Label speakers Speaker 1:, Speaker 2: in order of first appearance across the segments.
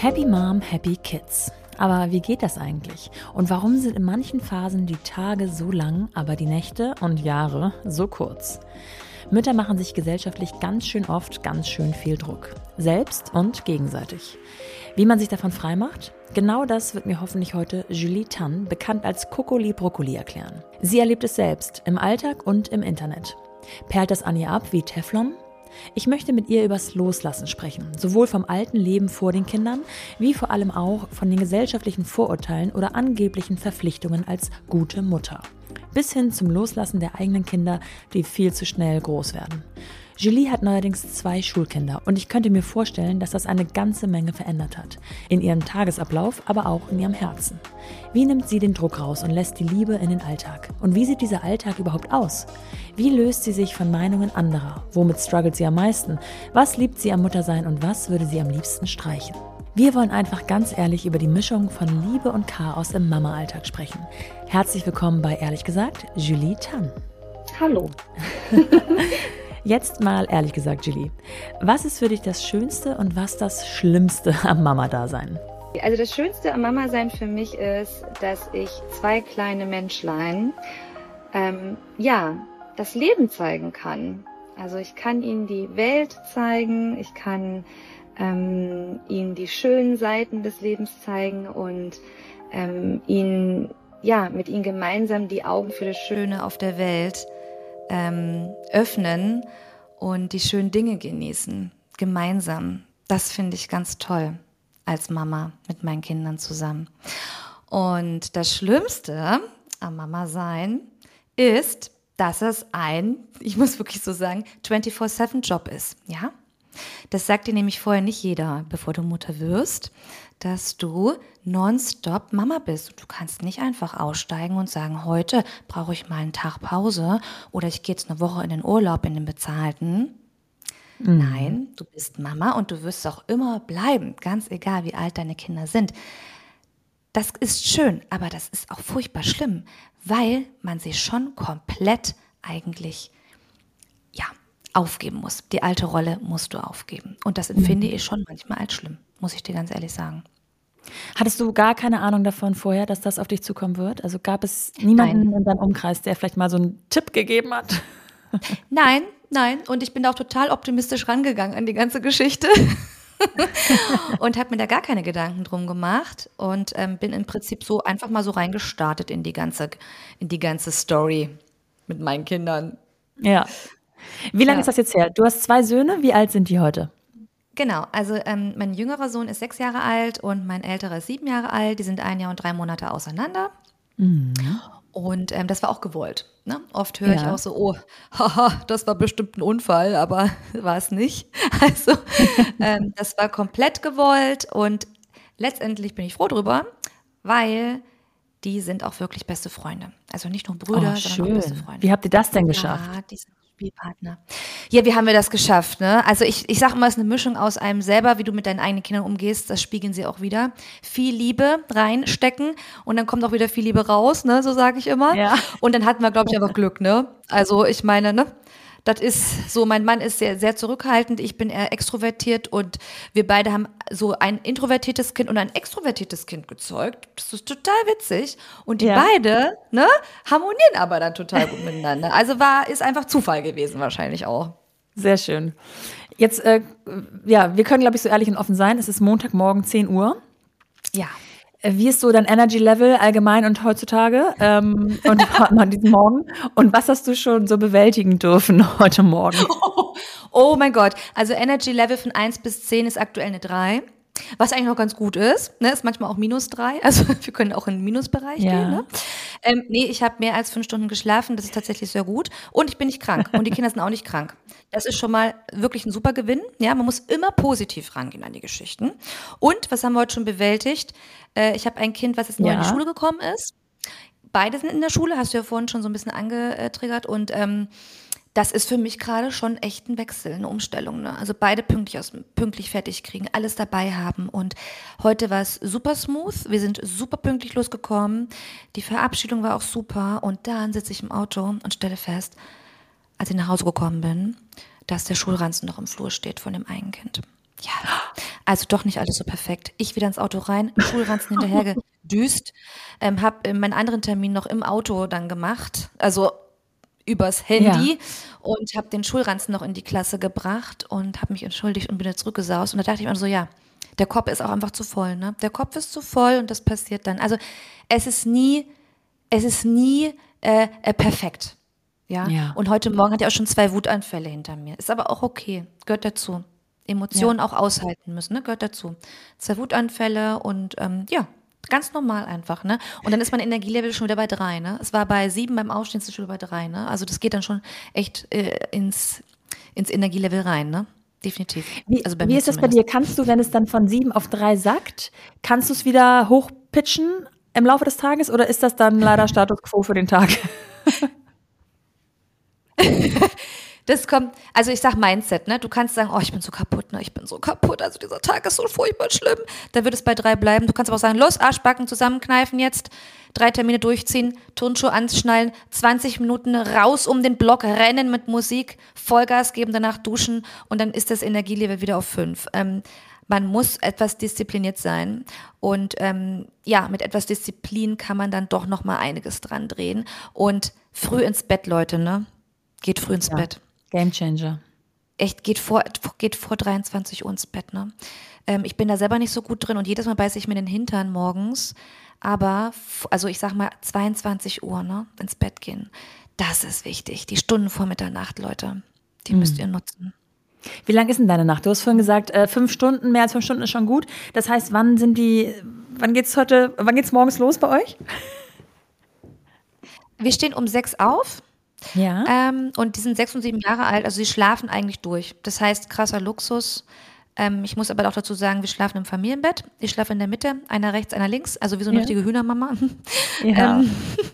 Speaker 1: Happy Mom, Happy Kids. Aber wie geht das eigentlich? Und warum sind in manchen Phasen die Tage so lang, aber die Nächte und Jahre so kurz? Mütter machen sich gesellschaftlich ganz schön oft ganz schön viel Druck. Selbst und gegenseitig. Wie man sich davon freimacht? Genau das wird mir hoffentlich heute Julie Tan, bekannt als Kokoli Brokkoli, erklären. Sie erlebt es selbst, im Alltag und im Internet. Perlt das an ihr ab wie Teflon? Ich möchte mit ihr übers Loslassen sprechen, sowohl vom alten Leben vor den Kindern, wie vor allem auch von den gesellschaftlichen Vorurteilen oder angeblichen Verpflichtungen als gute Mutter. Bis hin zum Loslassen der eigenen Kinder, die viel zu schnell groß werden. Julie hat neuerdings 2 Schulkinder und ich könnte mir vorstellen, dass das eine ganze Menge verändert hat. In ihrem Tagesablauf, aber auch in ihrem Herzen. Wie nimmt sie den Druck raus und lässt die Liebe in den Alltag? Und wie sieht dieser Alltag überhaupt aus? Wie löst sie sich von Meinungen anderer? Womit struggelt sie am meisten? Was liebt sie am Muttersein und was würde sie am liebsten streichen? Wir wollen einfach ganz ehrlich über die Mischung von Liebe und Chaos im Mama-Alltag sprechen. Herzlich willkommen bei Ehrlich gesagt, Julie Tan.
Speaker 2: Hallo.
Speaker 1: Jetzt mal ehrlich gesagt, Julie, was ist für dich das Schönste und was das Schlimmste am Mama-Dasein?
Speaker 2: Also das Schönste am Mama-Sein für mich ist, dass ich 2 kleine Menschlein, das Leben zeigen kann. Also ich kann ihnen die Welt zeigen, ich kann ihnen die schönen Seiten des Lebens zeigen und mit ihnen gemeinsam die Augen für das Schöne auf der Welt öffnen und die schönen Dinge genießen, gemeinsam. Das finde ich ganz toll als Mama mit meinen Kindern zusammen. Und das Schlimmste am Mama-Sein ist, dass es ich muss wirklich so sagen, 24/7-Job ist. Ja? Das sagt dir nämlich vorher nicht jeder, bevor du Mutter wirst, dass du nonstop Mama bist. Du kannst nicht einfach aussteigen und sagen, heute brauche ich mal einen Tag Pause oder ich gehe jetzt eine Woche in den Urlaub, in den bezahlten. Nein, du bist Mama und du wirst auch immer bleiben, ganz egal, wie alt deine Kinder sind. Das ist schön, aber das ist auch furchtbar schlimm, weil man sich schon komplett eigentlich aufgeben muss. Die alte Rolle musst du aufgeben. Und das empfinde ich schon manchmal als schlimm, muss ich dir ganz ehrlich sagen.
Speaker 1: Hattest du gar keine Ahnung davon vorher, dass das auf dich zukommen wird? Also gab es niemanden in deinem Umkreis, der vielleicht mal so einen Tipp gegeben hat?
Speaker 2: Nein. Und ich bin da auch total optimistisch rangegangen an die ganze Geschichte und habe mir da gar keine Gedanken drum gemacht und bin im Prinzip so einfach mal so reingestartet in die ganze Story mit meinen Kindern.
Speaker 1: Ja. Wie lange ist das jetzt her? Du hast 2 Söhne, wie alt sind die heute?
Speaker 2: Genau, also mein jüngerer Sohn ist 6 Jahre alt und mein älterer ist 7 Jahre alt. Die sind 1 Jahr und 3 Monate auseinander. Und das war auch gewollt. Ne? Oft höre ich auch so, oh, haha, das war bestimmt ein Unfall, aber war es nicht. Also das war komplett gewollt und letztendlich bin ich froh drüber, weil die sind auch wirklich beste Freunde. Also nicht nur Brüder, sondern auch beste Freunde.
Speaker 1: Wie habt ihr das denn geschafft?
Speaker 2: Ja, die sind Spielpartner. Ja, wie haben wir das geschafft? Ne? Also ich sage immer, es ist eine Mischung aus einem selber, wie du mit deinen eigenen Kindern umgehst, das spiegeln sie auch wieder. Viel Liebe reinstecken und dann kommt auch wieder viel Liebe raus, ne? So sage ich immer.
Speaker 1: Ja.
Speaker 2: Und dann hatten wir, glaube ich, einfach Glück. Ne? Also ich meine, ne? Das ist so, mein Mann ist sehr, sehr zurückhaltend, ich bin eher extrovertiert und wir beide haben so ein introvertiertes Kind und ein extrovertiertes Kind gezeugt. Das ist total witzig. Und die beide, ne, harmonieren aber dann total gut miteinander. Also ist einfach Zufall gewesen wahrscheinlich auch.
Speaker 1: Sehr schön. Jetzt, wir können, glaube ich, so ehrlich und offen sein. Es ist Montagmorgen 10 Uhr.
Speaker 2: Ja.
Speaker 1: Wie ist so dein Energy-Level allgemein und heutzutage und an diesem Morgen? Und was hast du schon so bewältigen dürfen heute Morgen?
Speaker 2: Oh mein Gott, also Energy-Level von 1 bis 10 ist aktuell eine 3. Was eigentlich noch ganz gut ist, ne, ist manchmal auch -3, also wir können auch in den Minusbereich gehen. Ne? Nee, ich habe mehr als 5 Stunden geschlafen, das ist tatsächlich sehr gut und ich bin nicht krank und die Kinder sind auch nicht krank. Das ist schon mal wirklich ein super Gewinn, ja, man muss immer positiv rangehen an die Geschichten. Und, was haben wir heute schon bewältigt? Ich habe ein Kind, was jetzt neu in die Schule gekommen ist. Beide sind in der Schule, hast du ja vorhin schon so ein bisschen angetriggert und das ist für mich gerade schon echt ein Wechsel, eine Umstellung. Ne? Also beide pünktlich fertig kriegen, alles dabei haben. Und heute war es super smooth. Wir sind super pünktlich losgekommen. Die Verabschiedung war auch super. Und dann sitze ich im Auto und stelle fest, als ich nach Hause gekommen bin, dass der Schulranzen noch im Flur steht von dem einen Kind. Ja, Also doch nicht alles so perfekt. Ich wieder ins Auto rein, im Schulranzen hinterher gedüst, habe meinen anderen Termin noch im Auto dann gemacht, also übers
Speaker 1: Ja,
Speaker 2: Handy und habe den Schulranzen noch in die Klasse gebracht und habe mich entschuldigt und bin wieder zurückgesaust. Und da dachte ich mir so, ja, der Kopf ist auch einfach zu voll, ne? Der Kopf ist zu voll und das passiert dann. Also es ist nie, es ist nie perfekt. Ja,
Speaker 1: ja,
Speaker 2: und heute Morgen hat er auch schon 2 Wutanfälle hinter mir. Ist aber auch okay, gehört dazu.
Speaker 1: ja.
Speaker 2: Emotionen auch aushalten müssen, ne? Gehört dazu. 2 Wutanfälle und ja, ganz normal einfach, ne? Und dann ist mein Energielevel schon wieder bei 3, ne? Es war bei 7 beim Aufstehen, ist es schon bei 3, ne? Also das geht dann schon echt ins Energielevel rein, ne? Definitiv. Also bei
Speaker 1: Wie
Speaker 2: mir
Speaker 1: ist das bei
Speaker 2: zumindest.
Speaker 1: dir? Kannst du, wenn es dann von 7 auf 3 sackt, kannst du es wieder hochpitchen im Laufe des Tages oder ist das dann leider Status quo für den Tag?
Speaker 2: Das kommt, also ich sag Mindset, ne? Du kannst sagen, oh, ich bin so kaputt, ne? Ich bin so kaputt, also dieser Tag ist so furchtbar schlimm. Da wird es bei 3 bleiben. Du kannst aber auch sagen, los, Arschbacken zusammenkneifen jetzt, 3 Termine durchziehen, Turnschuhe anschnallen, 20 Minuten raus um den Block, rennen mit Musik, Vollgas geben, danach duschen und dann ist das Energielevel wieder auf 5. Man muss etwas diszipliniert sein und ja, mit etwas Disziplin kann man dann doch noch mal einiges dran drehen und früh ins Bett, Leute, ne? Geht früh ins
Speaker 1: Ja,
Speaker 2: Bett.
Speaker 1: Game Changer.
Speaker 2: Echt, geht vor 23 Uhr ins Bett, ne? Ich bin da selber nicht so gut drin und jedes Mal beiße ich mir den Hintern morgens. Aber, also ich sag mal 22 Uhr, ne? Ins Bett gehen. Das ist wichtig. Die Stunden vor Mitternacht, Leute. Die müsst ihr nutzen.
Speaker 1: Wie lang ist denn deine Nacht? Du hast vorhin gesagt, 5 Stunden, mehr als 5 Stunden ist schon gut. Das heißt, wann geht's morgens los bei euch?
Speaker 2: Wir stehen um 6 auf.
Speaker 1: Ja.
Speaker 2: Und die sind 6 und 7 Jahre alt, also sie schlafen eigentlich durch. Das heißt, krasser Luxus. Ich muss aber auch dazu sagen, wir schlafen im Familienbett. Ich schlafe in der Mitte, einer rechts, einer links, also wie so eine
Speaker 1: Ja.
Speaker 2: richtige Hühnermama.
Speaker 1: Ja.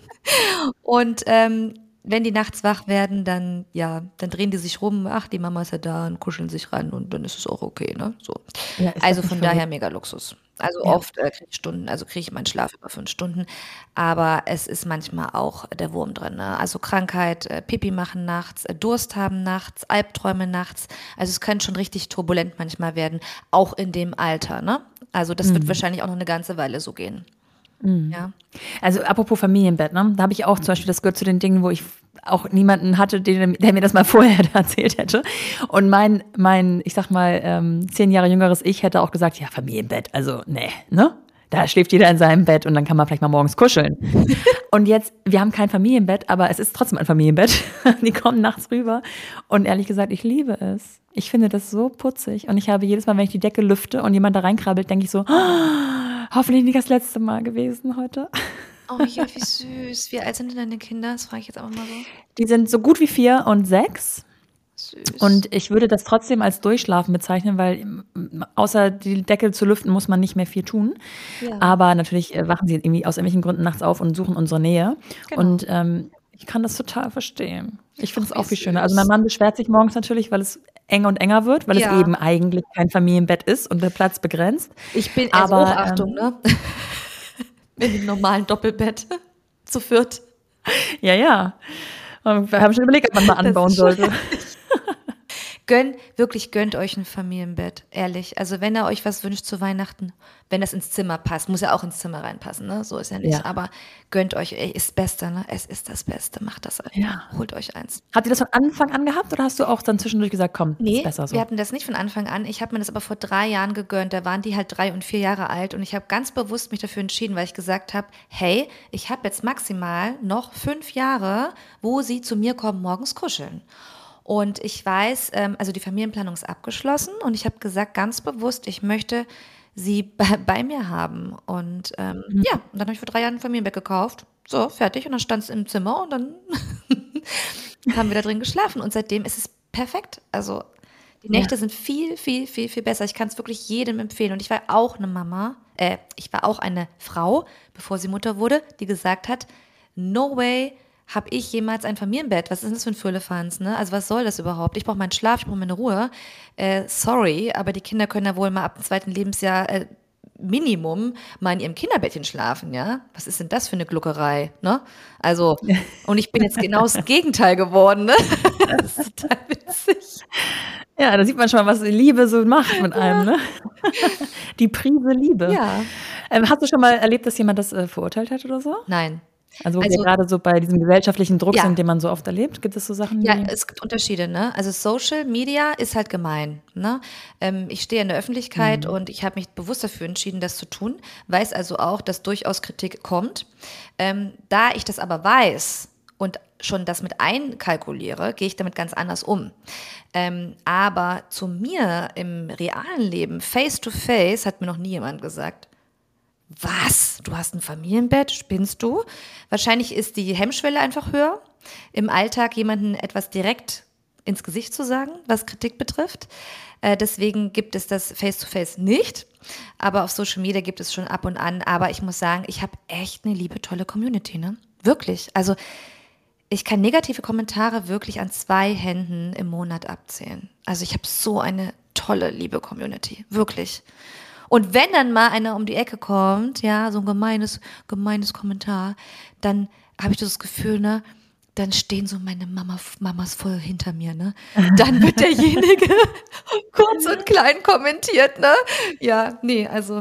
Speaker 2: Und wenn die nachts wach werden, dann, ja, dann drehen die sich rum, ach, die Mama ist ja da und kuscheln sich ran und dann ist es auch okay, ne? So.
Speaker 1: Ja, ist
Speaker 2: Also
Speaker 1: das nicht
Speaker 2: von daher
Speaker 1: verrückt?
Speaker 2: mega Luxus. Also
Speaker 1: Ja.
Speaker 2: oft kriege ich meinen Schlaf über 5 Stunden, aber es ist manchmal auch der Wurm drin, ne? Also Krankheit, Pipi machen nachts, Durst haben nachts, Albträume nachts. Also es kann schon richtig turbulent manchmal werden, auch in dem Alter, ne? Also das wird wahrscheinlich auch noch eine ganze Weile so gehen. Ja.
Speaker 1: Also apropos Familienbett, ne? Da habe ich auch zum Beispiel, das gehört zu den Dingen, wo ich auch niemanden hatte, der mir das mal vorher erzählt hätte. Und ich sag mal, 10 Jahre jüngeres Ich hätte auch gesagt, ja, Familienbett, also nee, ne? Da schläft jeder in seinem Bett und dann kann man vielleicht mal morgens kuscheln. Und jetzt, wir haben kein Familienbett, aber es ist trotzdem ein Familienbett. Die kommen nachts rüber. Und ehrlich gesagt, ich liebe es. Ich finde das so putzig. Und ich habe jedes Mal, wenn ich die Decke lüfte und jemand da reinkrabbelt, denke ich so, hoffentlich nicht das letzte Mal gewesen heute.
Speaker 2: Oh ja, wie süß. Wie alt sind denn deine Kinder? Das frage ich jetzt einfach mal so.
Speaker 1: Die sind so gut wie 4 und 6.
Speaker 2: Süß.
Speaker 1: Und ich würde das trotzdem als Durchschlafen bezeichnen, weil außer die Decke zu lüften, muss man nicht mehr viel tun.
Speaker 2: Ja,
Speaker 1: Aber natürlich wachen sie irgendwie aus irgendwelchen Gründen nachts auf und suchen unsere Nähe.
Speaker 2: genau.
Speaker 1: Und ich kann das total verstehen. Ich finde es
Speaker 2: Ach, wie
Speaker 1: auch viel schöner. Also mein
Speaker 2: süß.
Speaker 1: Mann beschwert sich morgens natürlich, weil es enger und enger wird, weil es
Speaker 2: Ja,
Speaker 1: eben eigentlich kein Familienbett ist und der Platz begrenzt.
Speaker 2: ich bin, also
Speaker 1: Aber
Speaker 2: Hochachtung, ne? In dem normalen Doppelbett zu viert.
Speaker 1: ja, ja. Und wir haben schon überlegt, ob man mal
Speaker 2: Das
Speaker 1: anbauen
Speaker 2: ist schon
Speaker 1: sollte.
Speaker 2: Wirklich gönnt euch ein Familienbett, ehrlich. Also wenn ihr euch was wünscht zu Weihnachten, wenn das ins Zimmer passt, muss ja auch ins Zimmer reinpassen, ne? So ist ja nicht.
Speaker 1: Ja.
Speaker 2: Aber gönnt euch, ey, ist das Beste, ne? Es ist das Beste, macht das einfach.
Speaker 1: Ja.
Speaker 2: Holt euch eins.
Speaker 1: Habt ihr das von Anfang an gehabt oder hast du auch dann zwischendurch gesagt, komm, ist
Speaker 2: Nee,
Speaker 1: besser so?
Speaker 2: wir hatten das nicht von Anfang an. Ich habe mir das aber vor 3 Jahren gegönnt. Da waren die halt 3 und 4 Jahre alt und ich habe ganz bewusst mich dafür entschieden, weil ich gesagt habe, hey, ich habe jetzt maximal noch 5 Jahre, wo sie zu mir kommen, morgens kuscheln. Und ich weiß, also die Familienplanung ist abgeschlossen und ich habe gesagt, ganz bewusst, ich möchte sie bei mir haben. Und ja, und dann habe ich vor 3 Jahren ein Familienbett gekauft. So, fertig. Und dann stand es im Zimmer und dann haben wir da drin geschlafen. Und seitdem ist es perfekt. Also die
Speaker 1: Ja.
Speaker 2: Nächte sind viel, viel, viel, viel besser. Ich kann es wirklich jedem empfehlen. Und ich war auch eine ich war auch eine Frau, bevor sie Mutter wurde, die gesagt hat, no way habe ich jemals ein Familienbett. Was ist denn das für ein Firlefanz, ne? Also was soll das überhaupt? Ich brauche meinen Schlaf, ich brauche meine Ruhe. Sorry, aber die Kinder können ja wohl mal ab dem 2. Lebensjahr Minimum mal in ihrem Kinderbettchen schlafen, ja? Was ist denn das für eine Gluckerei, ne? Also, und ich bin jetzt genau das Gegenteil geworden, ne? Das ist total witzig.
Speaker 1: Ja, da sieht man schon mal, was die Liebe so macht mit einem, ne? Die Prise Liebe.
Speaker 2: Ja.
Speaker 1: Hast du schon mal erlebt, dass jemand das verurteilt hat oder so?
Speaker 2: Nein.
Speaker 1: Also, wo wir gerade so bei diesem gesellschaftlichen Druck
Speaker 2: Ja.
Speaker 1: sind, den man so oft erlebt, gibt es so Sachen,
Speaker 2: Ja, es gibt Unterschiede, ne? Also Social Media ist halt gemein, ne? Ich stehe in der Öffentlichkeit und ich habe mich bewusst dafür entschieden, das zu tun, weiß also auch, dass durchaus Kritik kommt. Da ich das aber weiß und schon das mit einkalkuliere, gehe ich damit ganz anders um. Aber zu mir im realen Leben, face to face, hat mir noch nie jemand gesagt, was? Du hast ein Familienbett? Spinnst du? Wahrscheinlich ist die Hemmschwelle einfach höher, im Alltag jemanden etwas direkt ins Gesicht zu sagen, was Kritik betrifft. Deswegen gibt es das Face-to-Face nicht. Aber auf Social Media gibt es schon ab und an. Aber ich muss sagen, ich habe echt eine liebe, tolle Community, ne? Wirklich. Also ich kann negative Kommentare wirklich an 2 Händen im Monat abzählen. Also ich habe so eine tolle, liebe Community. Wirklich. Und wenn dann mal einer um die Ecke kommt, ja, so ein gemeines Kommentar, dann habe ich das Gefühl, ne, dann stehen so meine Mamas voll hinter mir, ne. Dann wird derjenige kurz und klein kommentiert, ne. Ja, nee, also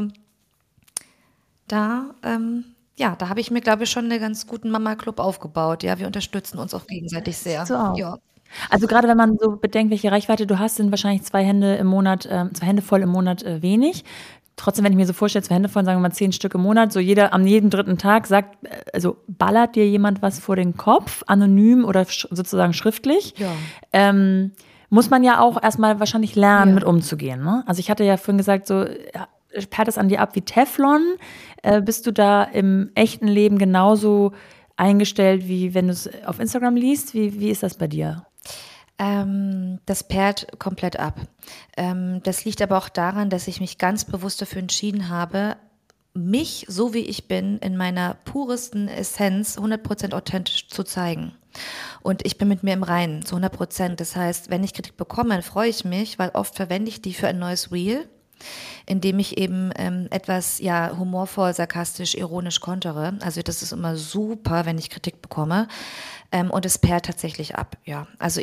Speaker 2: da habe ich mir, glaube ich, schon einen ganz guten Mama-Club aufgebaut. Ja, wir unterstützen uns auch gegenseitig sehr.
Speaker 1: So auch.
Speaker 2: Ja.
Speaker 1: Also gerade wenn man so bedenkt, welche Reichweite du hast, sind wahrscheinlich 2 Hände im Monat, 2 Hände voll im Monat wenig. Trotzdem, wenn ich mir so vorstelle, 2 Hände voll, sagen wir mal 10 Stück im Monat, so an jedem 3. Tag sagt, also ballert dir jemand was vor den Kopf, anonym oder sozusagen schriftlich,
Speaker 2: Ja.
Speaker 1: muss man ja auch erstmal wahrscheinlich lernen, mit umzugehen. Ne? Also ich hatte ja vorhin gesagt, so perlt es an dir ab wie Teflon. Bist du da im echten Leben genauso eingestellt, wie wenn du es auf Instagram liest? Wie ist das bei dir?
Speaker 2: Das perlt komplett ab. Das liegt aber auch daran, dass ich mich ganz bewusst dafür entschieden habe, mich, so wie ich bin, in meiner puresten Essenz 100% authentisch zu zeigen. Und ich bin mit mir im Reinen, zu 100%. Das heißt, wenn ich Kritik bekomme, dann freue ich mich, weil oft verwende ich die für ein neues Reel, indem ich eben etwas humorvoll, sarkastisch, ironisch kontere. Also das ist immer super, wenn ich Kritik bekomme. Und es perlt tatsächlich ab, ja. Also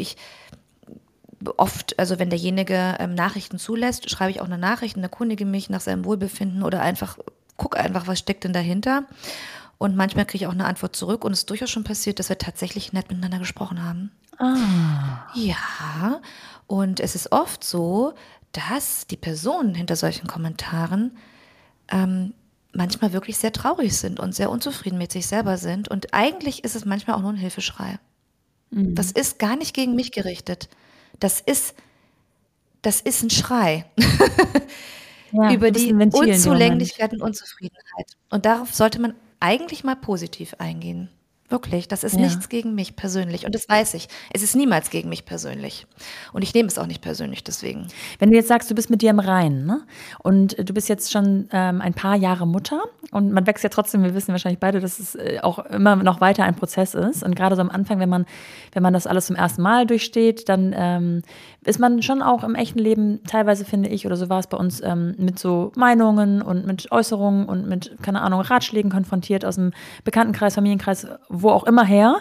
Speaker 2: oft, wenn derjenige Nachrichten zulässt, schreibe ich auch eine Nachricht und erkundige mich nach seinem Wohlbefinden oder gucke einfach, was steckt denn dahinter. Und manchmal kriege ich auch eine Antwort zurück und es ist durchaus schon passiert, dass wir tatsächlich nett miteinander gesprochen haben. Ja, und es ist oft so, dass die Personen hinter solchen Kommentaren manchmal wirklich sehr traurig sind und sehr unzufrieden mit sich selber sind. Und eigentlich ist es manchmal auch nur ein Hilfeschrei. Das ist gar nicht gegen mich gerichtet. Das ist ein Schrei über die Unzulänglichkeit und Unzufriedenheit. Und darauf sollte man eigentlich mal positiv eingehen. Wirklich, das ist nichts gegen mich persönlich und das weiß ich. Es ist niemals gegen mich persönlich und ich nehme es auch nicht persönlich deswegen.
Speaker 1: Wenn du jetzt sagst, du bist mit dir im Reinen, ne? Und du bist jetzt schon ein paar Jahre Mutter und man wächst ja trotzdem, wir wissen wahrscheinlich beide, dass es auch immer noch weiter ein Prozess ist und gerade so am Anfang, wenn man das alles zum ersten Mal durchsteht, dann ist man schon auch im echten Leben teilweise, finde ich, oder so war es bei uns, mit so Meinungen und mit Äußerungen und mit, keine Ahnung, Ratschlägen konfrontiert aus dem Bekanntenkreis, Familienkreis, wo auch immer her,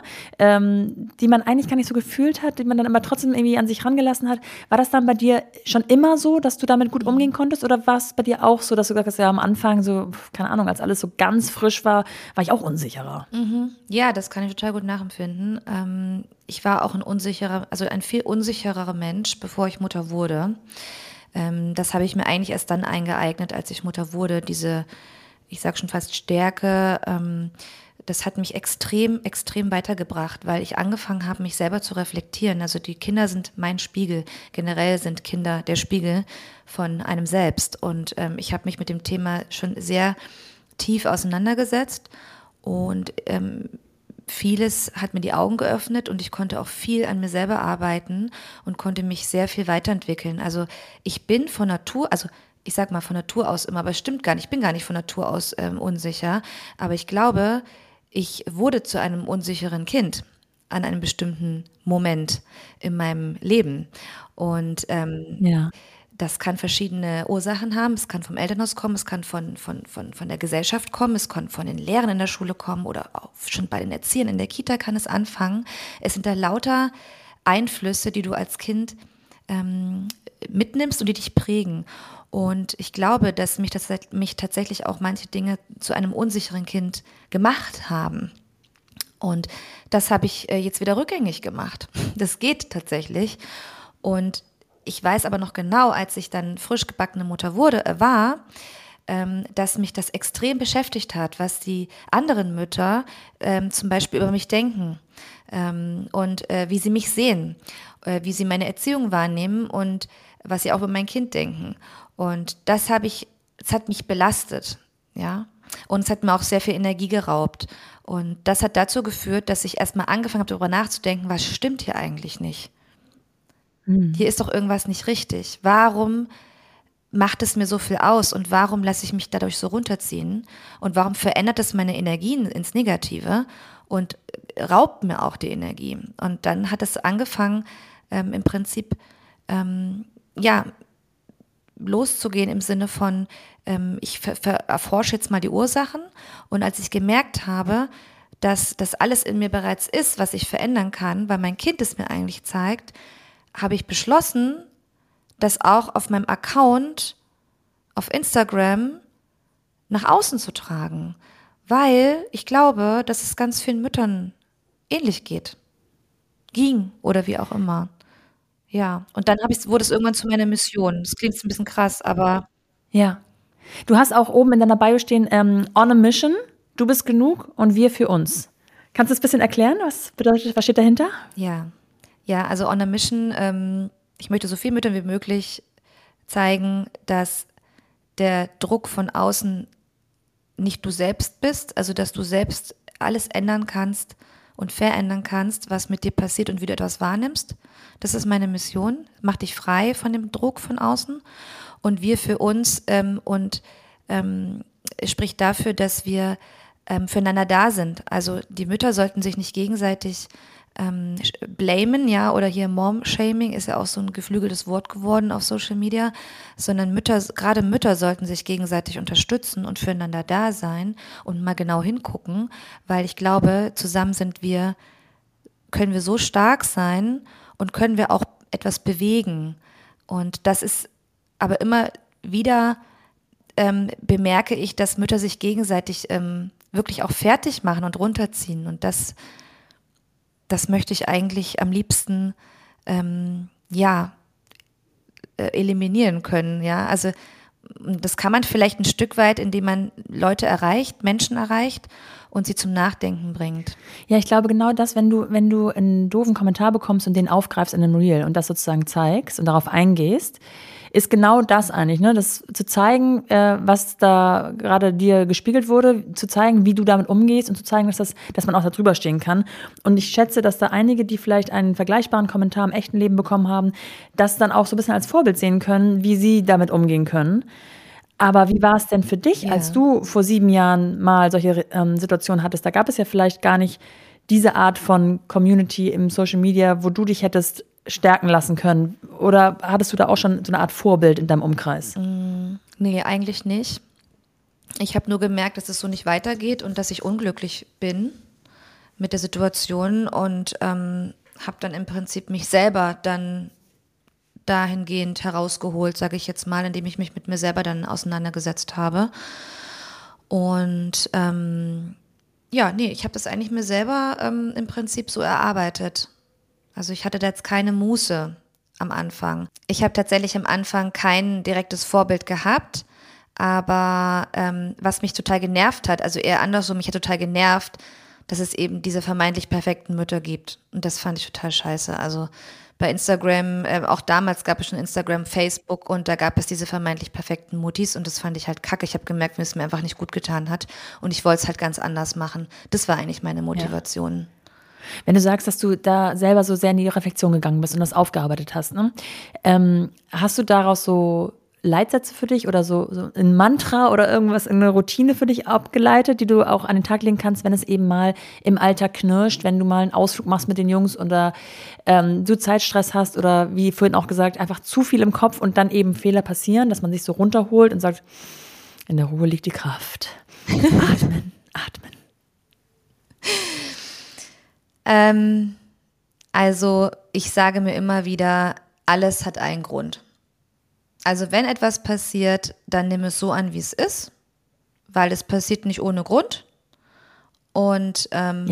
Speaker 1: die man eigentlich gar nicht so gefühlt hat, die man dann aber trotzdem irgendwie an sich rangelassen hat. War das dann bei dir schon immer so, dass du damit gut umgehen konntest oder war es bei dir auch so, dass du gesagt hast, ja am Anfang so, keine Ahnung, als alles so ganz frisch war ich auch unsicherer?
Speaker 2: Ja, das kann ich total gut nachempfinden. Ich war auch ein viel unsicherer Mensch, bevor ich Mutter wurde. Das habe ich mir eigentlich erst dann eingeeignet, als ich Mutter wurde, diese, ich sag schon fast Stärke, das hat mich extrem, extrem weitergebracht, weil ich angefangen habe, mich selber zu reflektieren. Also die Kinder sind mein Spiegel. Generell sind Kinder der Spiegel von einem selbst. Und ich habe mich mit dem Thema schon sehr tief auseinandergesetzt. Und vieles hat mir die Augen geöffnet und ich konnte auch viel an mir selber arbeiten und konnte mich sehr viel weiterentwickeln. Also ich bin von Natur, also ich sag mal von Natur aus immer, aber es stimmt gar nicht, ich bin gar nicht von Natur aus unsicher. Aber ich glaube, ich wurde zu einem unsicheren Kind an einem bestimmten Moment in meinem Leben. Und das kann verschiedene Ursachen haben. Es kann vom Elternhaus kommen, es kann von der Gesellschaft kommen, es kann von den Lehrern in der Schule kommen oder auch schon bei den Erziehern in der Kita kann es anfangen. Es sind da lauter Einflüsse, die du als Kind mitnimmst und die dich prägen. Und ich glaube, dass mich tatsächlich auch manche Dinge zu einem unsicheren Kind gemacht haben. Und das habe ich jetzt wieder rückgängig gemacht. Das geht tatsächlich. Und ich weiß aber noch genau, als ich dann frisch gebackene Mutter war, dass mich das extrem beschäftigt hat, was die anderen Mütter zum Beispiel über mich denken und wie sie mich sehen, wie sie meine Erziehung wahrnehmen und was sie auch über mein Kind denken. Und es hat mich belastet, ja. Und es hat mir auch sehr viel Energie geraubt. Und das hat dazu geführt, dass ich erstmal angefangen habe, darüber nachzudenken, was stimmt hier eigentlich nicht? Hier ist doch irgendwas nicht richtig. Warum macht es mir so viel aus und warum lasse ich mich dadurch so runterziehen? Und warum verändert es meine Energien ins Negative und raubt mir auch die Energie? Und dann hat es angefangen, im Prinzip, loszugehen im Sinne von, ich erforsche jetzt mal die Ursachen. Und als ich gemerkt habe, dass das alles in mir bereits ist, was ich verändern kann, weil mein Kind es mir eigentlich zeigt, habe ich beschlossen, das auch auf meinem Account auf Instagram nach außen zu tragen. Weil ich glaube, dass es ganz vielen Müttern ähnlich ging oder wie auch immer. Ja, und dann wurde es irgendwann zu meiner Mission. Das klingt jetzt ein bisschen krass, aber
Speaker 1: Ja. Du hast auch oben in deiner Bio stehen, on a mission, du bist genug und wir für uns. Kannst du das ein bisschen erklären? Was bedeutet, was steht dahinter?
Speaker 2: ja, also on a mission, ich möchte so vielen Müttern wie möglich zeigen, dass der Druck von außen nicht du selbst bist, also dass du selbst alles ändern kannst und verändern kannst, was mit dir passiert und wie du etwas wahrnimmst. Das ist meine Mission. Mach dich frei von dem Druck von außen. Und wir für uns spricht dafür, dass wir füreinander da sind. Also die Mütter sollten sich nicht gegenseitig blamen, ja, oder hier Mom-Shaming ist ja auch so ein geflügeltes Wort geworden auf Social Media, sondern gerade Mütter sollten sich gegenseitig unterstützen und füreinander da sein und mal genau hingucken, weil ich glaube, zusammen können wir so stark sein und können wir auch etwas bewegen. Und das ist aber immer wieder bemerke ich, dass Mütter sich gegenseitig wirklich auch fertig machen und runterziehen. Und das möchte ich eigentlich am liebsten eliminieren können. Ja, also das kann man vielleicht ein Stück weit, indem man Menschen erreicht und sie zum Nachdenken bringt.
Speaker 1: Ja, ich glaube genau das, wenn du einen doofen Kommentar bekommst und den aufgreifst in einem Reel und das sozusagen zeigst und darauf eingehst, ist genau das eigentlich, ne? Das zu zeigen, was da gerade dir gespiegelt wurde, zu zeigen, wie du damit umgehst und zu zeigen, dass man auch da drüber stehen kann. Und ich schätze, dass da einige, die vielleicht einen vergleichbaren Kommentar im echten Leben bekommen haben, das dann auch so ein bisschen als Vorbild sehen können, wie sie damit umgehen können. Aber wie war es denn für dich, als du vor 7 Jahren mal solche Situationen hattest? Da gab es ja vielleicht gar nicht diese Art von Community im Social Media, wo du dich hättest stärken lassen können? Oder hattest du da auch schon so eine Art Vorbild in deinem Umkreis?
Speaker 2: Nee, eigentlich nicht. Ich habe nur gemerkt, dass es so nicht weitergeht und dass ich unglücklich bin mit der Situation und habe dann im Prinzip mich selber dann dahingehend herausgeholt, sage ich jetzt mal, indem ich mich mit mir selber dann auseinandergesetzt habe. Und ich habe das eigentlich mir selber im Prinzip so erarbeitet. Also ich hatte da jetzt keine Muße am Anfang. Ich habe tatsächlich am Anfang kein direktes Vorbild gehabt, aber was mich total genervt hat, also eher andersrum, mich hat total genervt, dass es eben diese vermeintlich perfekten Mütter gibt. Und das fand ich total scheiße. Also bei Instagram, auch damals gab es schon Instagram, Facebook und da gab es diese vermeintlich perfekten Muttis und das fand ich halt kacke. Ich habe gemerkt, wie es mir einfach nicht gut getan hat und ich wollte es halt ganz anders machen. Das war eigentlich meine Motivation.
Speaker 1: Ja. Wenn du sagst, dass du da selber so sehr in die Reflexion gegangen bist und das aufgearbeitet hast, ne? Hast du daraus so Leitsätze für dich oder so ein Mantra oder irgendwas, eine Routine für dich abgeleitet, die du auch an den Tag legen kannst, wenn es eben mal im Alltag knirscht, wenn du mal einen Ausflug machst mit den Jungs oder du Zeitstress hast oder wie vorhin auch gesagt, einfach zu viel im Kopf und dann eben Fehler passieren, dass man sich so runterholt und sagt, in der Ruhe liegt die Kraft. Atmen, atmen.
Speaker 2: Also ich sage mir immer wieder, alles hat einen Grund. Also wenn etwas passiert, dann nimm es so an, wie es ist, weil es passiert nicht ohne Grund. Und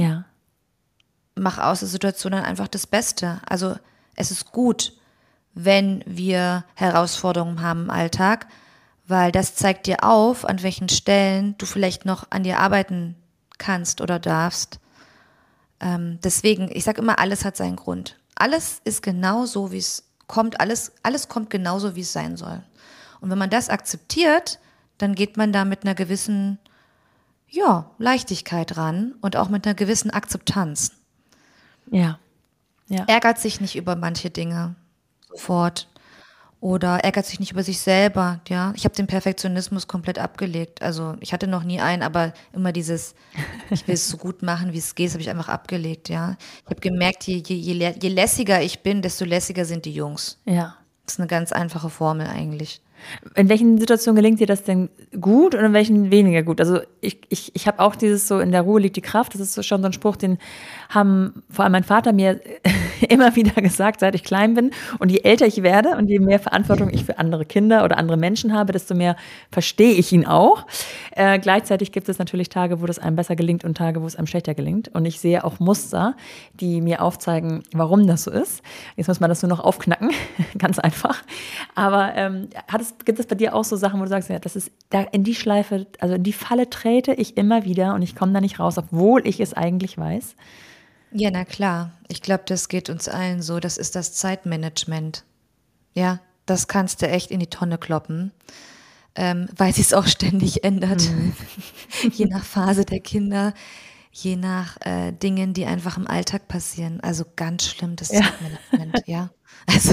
Speaker 2: mach aus der Situation dann einfach das Beste. Also es ist gut, wenn wir Herausforderungen haben im Alltag, weil das zeigt dir auf, an welchen Stellen du vielleicht noch an dir arbeiten kannst oder darfst. Deswegen, ich sage immer, alles hat seinen Grund. Alles ist genau so, wie es kommt. Alles kommt genauso, wie es sein soll. Und wenn man das akzeptiert, dann geht man da mit einer gewissen Leichtigkeit ran und auch mit einer gewissen Akzeptanz.
Speaker 1: Ja.
Speaker 2: Ärgert sich nicht über manche Dinge sofort oder ärgert sich nicht über sich selber. Ja, ich habe den Perfektionismus komplett abgelegt. Also ich hatte noch nie einen, aber immer dieses, ich will es so gut machen, wie es geht, habe ich einfach abgelegt. Ja, ich habe gemerkt, je lässiger ich bin, desto lässiger sind die Jungs.
Speaker 1: Ja.
Speaker 2: Das ist eine ganz einfache Formel eigentlich.
Speaker 1: In welchen Situationen gelingt dir das denn gut und in welchen weniger gut? Also ich habe auch dieses so, in der Ruhe liegt die Kraft, das ist so schon so ein Spruch, den haben vor allem mein Vater mir immer wieder gesagt, seit ich klein bin. Und je älter ich werde und je mehr Verantwortung ich für andere Kinder oder andere Menschen habe, desto mehr verstehe ich ihn auch. Gleichzeitig gibt es natürlich Tage, wo das einem besser gelingt und Tage, wo es einem schlechter gelingt. Und ich sehe auch Muster, die mir aufzeigen, warum das so ist. Jetzt muss man das nur noch aufknacken, ganz einfach. Aber gibt es bei dir auch so Sachen, wo du sagst, ja, das ist da in die Schleife, also in die Falle trete ich immer wieder und ich komme da nicht raus, obwohl ich es eigentlich weiß?
Speaker 2: Ja, na klar. Ich glaube, das geht uns allen so. Das ist das Zeitmanagement. Ja, das kannst du echt in die Tonne kloppen, weil sich es auch ständig ändert. Je nach Phase der Kinder, je nach Dingen, die einfach im Alltag passieren. Also ganz schlimm, das Zeitmanagement, ja. Also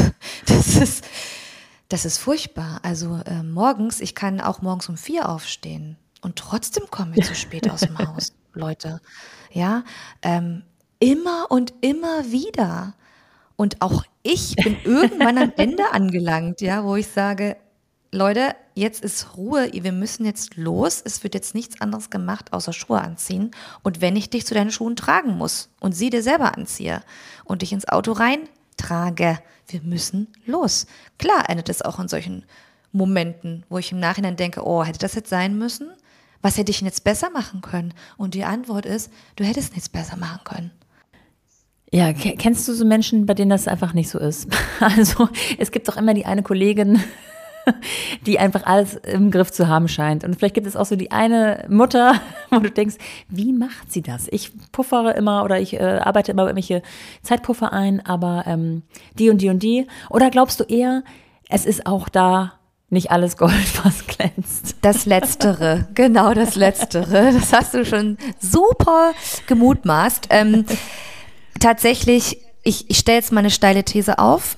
Speaker 2: das ist furchtbar. Also morgens, ich kann auch morgens um 4 aufstehen und trotzdem kommen wir zu spät aus dem Haus, Leute. Ja, immer und immer wieder. Und auch ich bin irgendwann am Ende angelangt, ja, wo ich sage, Leute, jetzt ist Ruhe, wir müssen jetzt los, es wird jetzt nichts anderes gemacht, außer Schuhe anziehen. Und wenn ich dich zu deinen Schuhen tragen muss und sie dir selber anziehe und dich ins Auto reintrage, wir müssen los. Klar endet es auch in solchen Momenten, wo ich im Nachhinein denke, oh, hätte das jetzt sein müssen? Was hätte ich denn jetzt besser machen können? Und die Antwort ist, du hättest nichts besser machen können.
Speaker 1: Ja, kennst du so Menschen, bei denen das einfach nicht so ist? Also es gibt doch immer die eine Kollegin, die einfach alles im Griff zu haben scheint. Und vielleicht gibt es auch so die eine Mutter, wo du denkst, wie macht sie das? Ich puffere immer oder ich arbeite immer irgendwelche Zeitpuffer ein, aber die und die und die. Oder glaubst du eher, es ist auch da nicht alles Gold, was glänzt?
Speaker 2: Das Letztere, genau das Letztere. Das hast du schon super gemutmaßt. Tatsächlich, ich stelle jetzt mal eine steile These auf.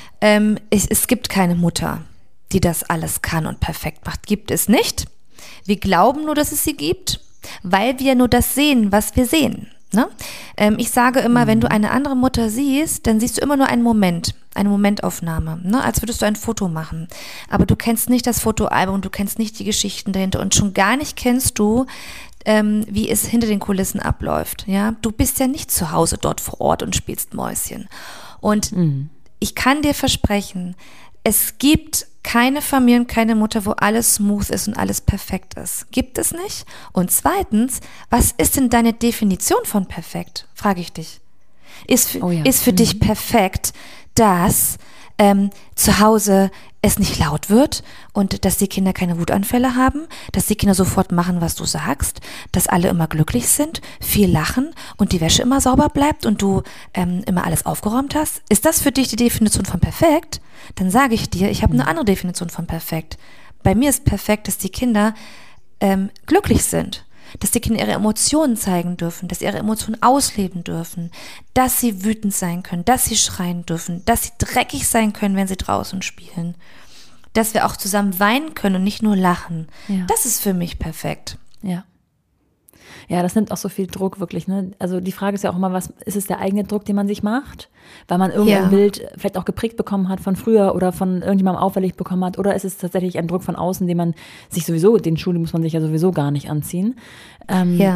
Speaker 2: Es gibt keine Mutter, die das alles kann und perfekt macht. Gibt es nicht. Wir glauben nur, dass es sie gibt, weil wir nur das sehen, was wir sehen. Ne? Ich sage immer, wenn du eine andere Mutter siehst, dann siehst du immer nur einen Moment, eine Momentaufnahme, ne? Als würdest du ein Foto machen. Aber du kennst nicht das Fotoalbum, du kennst nicht die Geschichten dahinter und schon gar nicht kennst du, wie es hinter den Kulissen abläuft. Ja? Du bist ja nicht zu Hause dort vor Ort und spielst Mäuschen. Und ich kann dir versprechen, es gibt keine Familie und keine Mutter, wo alles smooth ist und alles perfekt ist. Gibt es nicht? Und zweitens, was ist denn deine Definition von perfekt? Frage ich dich. Ist für dich perfekt, dass zu Hause es nicht laut wird und dass die Kinder keine Wutanfälle haben, dass die Kinder sofort machen, was du sagst, dass alle immer glücklich sind, viel lachen und die Wäsche immer sauber bleibt und du immer alles aufgeräumt hast? Ist das für dich die Definition von perfekt? Dann sage ich dir, ich habe eine andere Definition von perfekt. Bei mir ist perfekt, dass die Kinder glücklich sind, dass die Kinder ihre Emotionen zeigen dürfen, dass sie ihre Emotionen ausleben dürfen, dass sie wütend sein können, dass sie schreien dürfen, dass sie dreckig sein können, wenn sie draußen spielen, dass wir auch zusammen weinen können und nicht nur lachen. Ja. Das ist für mich perfekt.
Speaker 1: Ja. Ja, das nimmt auch so viel Druck wirklich, ne? Also die Frage ist ja auch immer, was ist es der eigene Druck, den man sich macht? Weil man irgendein Bild vielleicht auch geprägt bekommen hat von früher oder von irgendjemandem auferlegt bekommen hat. Oder ist es tatsächlich ein Druck von außen, den man sich sowieso, den Schuh muss man sich ja sowieso gar nicht anziehen.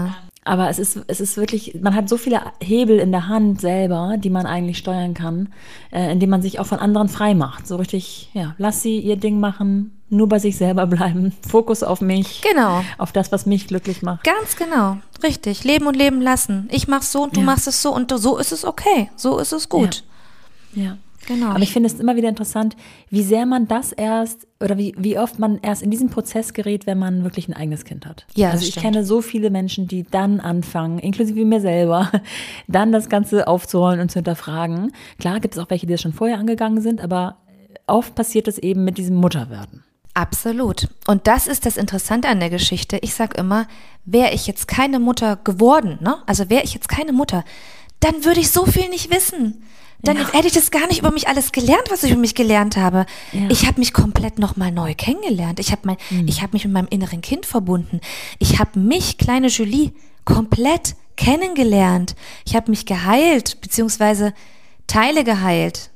Speaker 1: Aber es ist wirklich, man hat so viele Hebel in der Hand selber, die man eigentlich steuern kann, indem man sich auch von anderen frei macht. So richtig, ja, lass sie ihr Ding machen, nur bei sich selber bleiben, Fokus auf mich.
Speaker 2: Genau.
Speaker 1: Auf das, was mich glücklich macht.
Speaker 2: Ganz genau, richtig. Leben und leben lassen. Ich mach's so und du machst es so und so ist es okay, so ist es gut.
Speaker 1: Ja.
Speaker 2: Genau.
Speaker 1: Aber ich finde es immer wieder interessant, wie sehr man das erst oder wie oft man erst in diesen Prozess gerät, wenn man wirklich ein eigenes Kind hat.
Speaker 2: Ja,
Speaker 1: also ich kenne so viele Menschen, die dann anfangen, inklusive mir selber, dann das Ganze aufzurollen und zu hinterfragen. Klar gibt es auch welche, die das schon vorher angegangen sind, aber oft passiert es eben mit diesem Mutterwerden.
Speaker 2: Absolut. Und das ist das Interessante an der Geschichte. Ich sage immer, wäre ich jetzt keine Mutter geworden, ne? Also wäre ich jetzt keine Mutter, dann würde ich so viel nicht wissen. Dann hätte ich das gar nicht über mich alles gelernt, was ich über mich gelernt habe. Ja. Ich habe mich komplett nochmal neu kennengelernt. Ich habe mich mit meinem inneren Kind verbunden. Ich habe mich, kleine Julie, komplett kennengelernt. Ich habe mich geheilt, beziehungsweise Teile geheilt.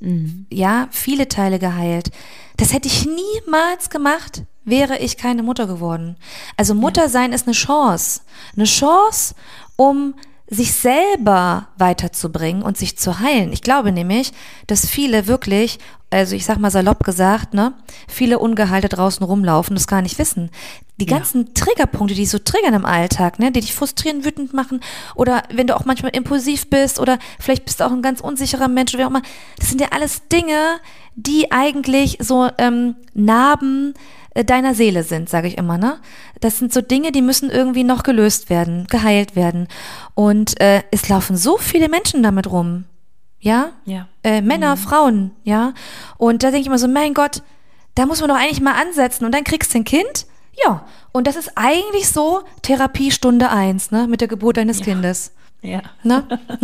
Speaker 2: Ja, viele Teile geheilt. Das hätte ich niemals gemacht, wäre ich keine Mutter geworden. Also Mutter sein ist eine Chance. Eine Chance, um sich selber weiterzubringen und sich zu heilen. Ich glaube nämlich, dass viele wirklich, also ich sag mal salopp gesagt, ne, viele Ungeheilte draußen rumlaufen, das gar nicht wissen. Die ganzen Triggerpunkte, die so triggern im Alltag, ne, die dich frustrieren, wütend machen oder wenn du auch manchmal impulsiv bist oder vielleicht bist du auch ein ganz unsicherer Mensch oder wie auch immer, das sind ja alles Dinge, die eigentlich so Narben deiner Seele sind, sage ich immer, ne? Das sind so Dinge, die müssen irgendwie noch gelöst werden, geheilt werden. Und es laufen so viele Menschen damit rum, ja? Männer, Frauen, ja? Und da denke ich immer so, mein Gott, da muss man doch eigentlich mal ansetzen und dann kriegst du ein Kind. Ja, und das ist eigentlich so Therapie Stunde 1, ne? Mit der Geburt deines Kindes.
Speaker 1: Ja.
Speaker 2: Ne?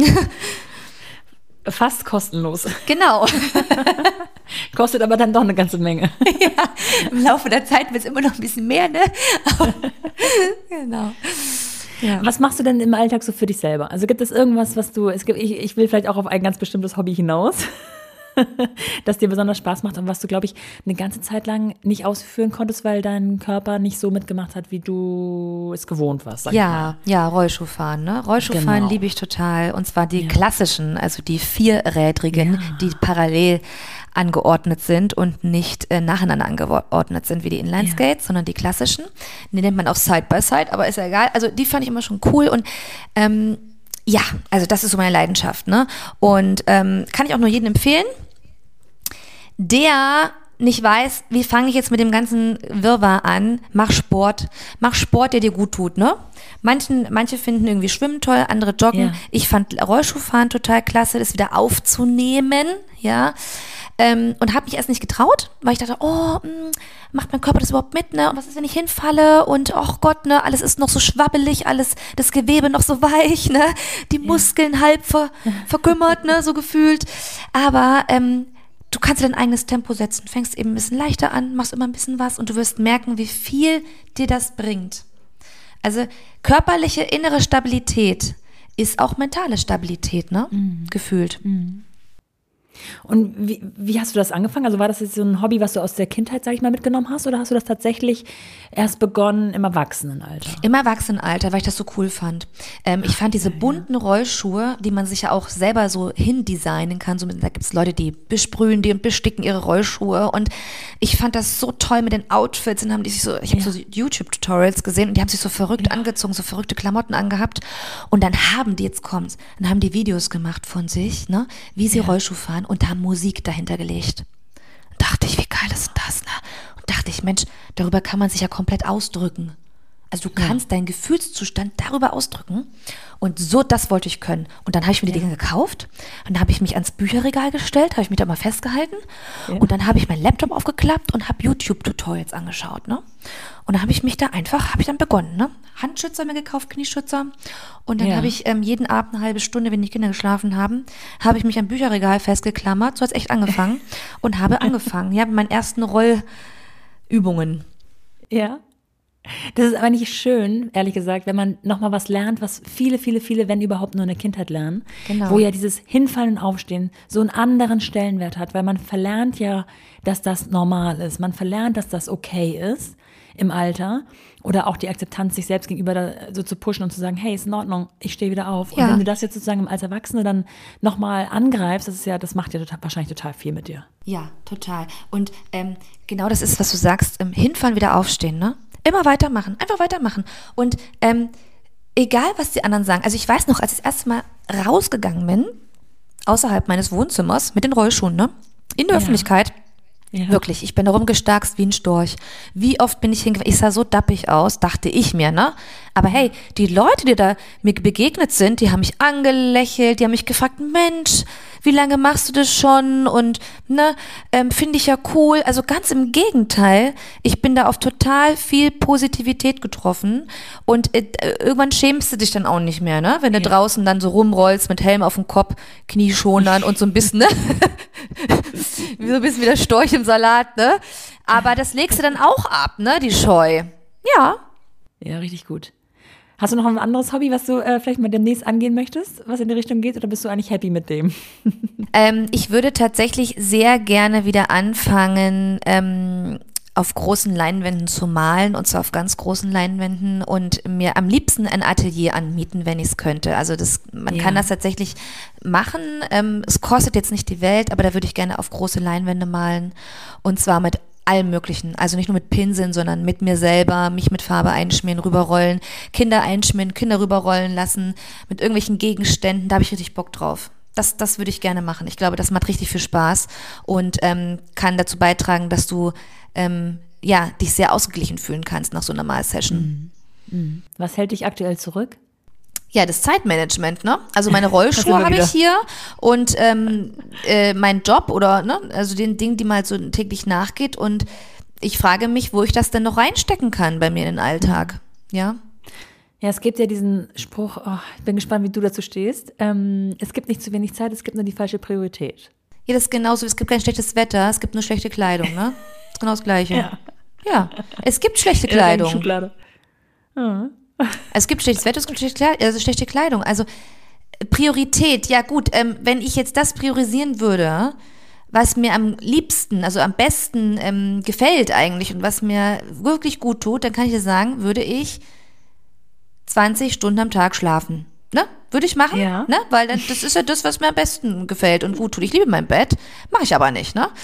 Speaker 1: Fast kostenlos.
Speaker 2: Genau.
Speaker 1: Kostet aber dann doch eine ganze Menge.
Speaker 2: Ja, im Laufe der Zeit wird es immer noch ein bisschen mehr, ne? Aber, genau. Ja.
Speaker 1: Was machst du denn im Alltag so für dich selber? Also gibt es irgendwas, ich will vielleicht auch auf ein ganz bestimmtes Hobby hinaus, das dir besonders Spaß macht und was du, glaube ich, eine ganze Zeit lang nicht ausführen konntest, weil dein Körper nicht so mitgemacht hat, wie du es gewohnt warst.
Speaker 2: Ja, Rollschuhfahren, ne? Rollschuhfahren liebe ich total. Und zwar die klassischen, also die vierrädrigen, die parallel angeordnet sind und nicht nacheinander angeordnet sind wie die Inline-Skates, sondern die klassischen. Die nennt man auch Side-by-Side, aber ist ja egal. Also die fand ich immer schon cool und also das ist so meine Leidenschaft, ne? Und kann ich auch nur jedem empfehlen, der nicht weiß, wie fange ich jetzt mit dem ganzen Wirrwarr an, mach Sport, der dir gut tut, ne? Manche finden irgendwie Schwimmen toll, andere Joggen. Ja. Ich fand Rollschuhfahren total klasse, das wieder aufzunehmen, ja. Und habe mich erst nicht getraut, weil ich dachte, macht mein Körper das überhaupt mit, ne? Und was ist, wenn ich hinfalle? Und ach Gott, ne? Alles ist noch so schwabbelig, alles, das Gewebe noch so weich, ne? Die Muskeln halb verkümmert, ne? So gefühlt. Aber du kannst dein eigenes Tempo setzen, fängst eben ein bisschen leichter an, machst immer ein bisschen was und du wirst merken, wie viel dir das bringt. Also körperliche innere Stabilität ist auch mentale Stabilität, ne? Gefühlt.
Speaker 1: Und wie hast du das angefangen? Also war das jetzt so ein Hobby, was du aus der Kindheit, sag ich mal, mitgenommen hast? Oder hast du das tatsächlich erst begonnen im Erwachsenenalter?
Speaker 2: Im Erwachsenenalter, weil ich das so cool fand. Ich fand diese bunten Rollschuhe, die man sich ja auch selber so hindesignen kann. So, da gibt es Leute, die besprühen die und besticken ihre Rollschuhe. Und ich fand das so toll mit den Outfits. Und haben die sich so, ich habe so YouTube-Tutorials gesehen und die haben sich so verrückt angezogen, so verrückte Klamotten angehabt. Und dann haben die Videos gemacht von sich, ne, wie sie Rollschuh fahren. Und haben Musik dahinter gelegt. Dachte ich, wie geil ist das, ne? Und dachte ich, Mensch, darüber kann man sich ja komplett ausdrücken. Also du kannst deinen Gefühlszustand darüber ausdrücken. Und so, das wollte ich können. Und dann habe ich mir die Dinge gekauft. Und dann habe ich mich ans Bücherregal gestellt, habe ich mich da mal festgehalten. Ja. Und dann habe ich meinen Laptop aufgeklappt und habe YouTube-Tutorials angeschaut, ne? Und dann habe ich dann begonnen, ne? Handschützer mir gekauft, Knieschützer. Und dann habe ich jeden Abend eine halbe Stunde, wenn die Kinder geschlafen haben, habe ich mich am Bücherregal festgeklammert. So hat es echt angefangen. Und habe angefangen. Ich habe meine ersten Rollübungen.
Speaker 1: Ja. Das ist aber nicht schön, ehrlich gesagt, wenn man nochmal was lernt, was viele, viele, viele, wenn überhaupt nur in der Kindheit lernen,
Speaker 2: Genau.
Speaker 1: wo ja dieses Hinfallen und Aufstehen so einen anderen Stellenwert hat, weil man verlernt ja, dass das normal ist. Man verlernt, dass das okay ist im Alter oder auch die Akzeptanz sich selbst gegenüber da so zu pushen und zu sagen, hey, ist in Ordnung, ich stehe wieder auf.
Speaker 2: Ja.
Speaker 1: Und wenn du das jetzt sozusagen als Erwachsene dann nochmal angreifst, das macht ja wahrscheinlich total viel mit dir.
Speaker 2: Ja, total. Und genau das ist, was du sagst, hinfallen, wieder aufstehen, ne? Immer weitermachen, einfach weitermachen. Und egal, was die anderen sagen. Also ich weiß noch, als ich das erste Mal rausgegangen bin, außerhalb meines Wohnzimmers mit den Rollschuhen, ne? In der Öffentlichkeit.
Speaker 1: Ja.
Speaker 2: Wirklich, ich bin da rumgestarkst wie ein Storch. Wie oft bin ich hingegangen? Ich sah so dappig aus, dachte ich mir, ne? Aber hey, die Leute, die da mir begegnet sind, die haben mich angelächelt, die haben mich gefragt, Mensch, wie lange machst du das schon? Und ne, finde ich ja cool. Also ganz im Gegenteil, ich bin da auf total viel Positivität getroffen und irgendwann schämst du dich dann auch nicht mehr, ne? Wenn du draußen dann so rumrollst mit Helm auf dem Kopf, Knieschonern und so ein bisschen, ne? So ein bisschen wie der Storch im Salat, ne? Aber das legst du dann auch ab, ne? Die Scheu. Ja.
Speaker 1: Ja, richtig gut. Hast du noch ein anderes Hobby, was du vielleicht mal demnächst angehen möchtest, was in die Richtung geht, oder bist du eigentlich happy mit dem?
Speaker 2: Ich würde tatsächlich sehr gerne wieder anfangen, auf großen Leinwänden zu malen, und zwar auf ganz großen Leinwänden, und mir am liebsten ein Atelier anmieten, wenn ich es könnte. Also man kann das tatsächlich machen. Es kostet jetzt nicht die Welt, aber da würde ich gerne auf große Leinwände malen, und zwar mit allem Möglichen, also nicht nur mit Pinseln, sondern mit mir selber, mich mit Farbe einschmieren, rüberrollen, Kinder einschmieren, Kinder rüberrollen lassen, mit irgendwelchen Gegenständen, da habe ich richtig Bock drauf. Das würde ich gerne machen. Ich glaube, das macht richtig viel Spaß und kann dazu beitragen, dass du dich sehr ausgeglichen fühlen kannst nach so einer Malsession.
Speaker 1: Was hält dich aktuell zurück?
Speaker 2: Ja, das Zeitmanagement, ne? Also meine Rollschuhe habe ich hier und mein Job oder, ne, also den Dingen, die man halt so täglich nachgeht, und ich frage mich, wo ich das denn noch reinstecken kann bei mir in den Alltag, ja?
Speaker 1: Ja, es gibt ja diesen Spruch, ich bin gespannt, wie du dazu stehst, es gibt nicht zu wenig Zeit, es gibt nur die falsche Priorität.
Speaker 2: Ja, das ist genauso, es gibt kein schlechtes Wetter, es gibt nur schlechte Kleidung, ne? Das ist genau das Gleiche. Ja, es gibt schlechte Kleidung.
Speaker 1: Schublade. Ja.
Speaker 2: Es gibt schlechtes Wetter, es gibt schlechte Kleidung. Also Priorität, ja gut, wenn ich jetzt das priorisieren würde, was mir am liebsten, also am besten gefällt eigentlich und was mir wirklich gut tut, dann kann ich dir sagen, würde ich 20 Stunden am Tag schlafen. Ne? Würde ich machen,
Speaker 1: Ja.
Speaker 2: Ne? Weil das ist ja das, was mir am besten gefällt und gut tut. Ich liebe mein Bett, mache ich aber nicht. Ne?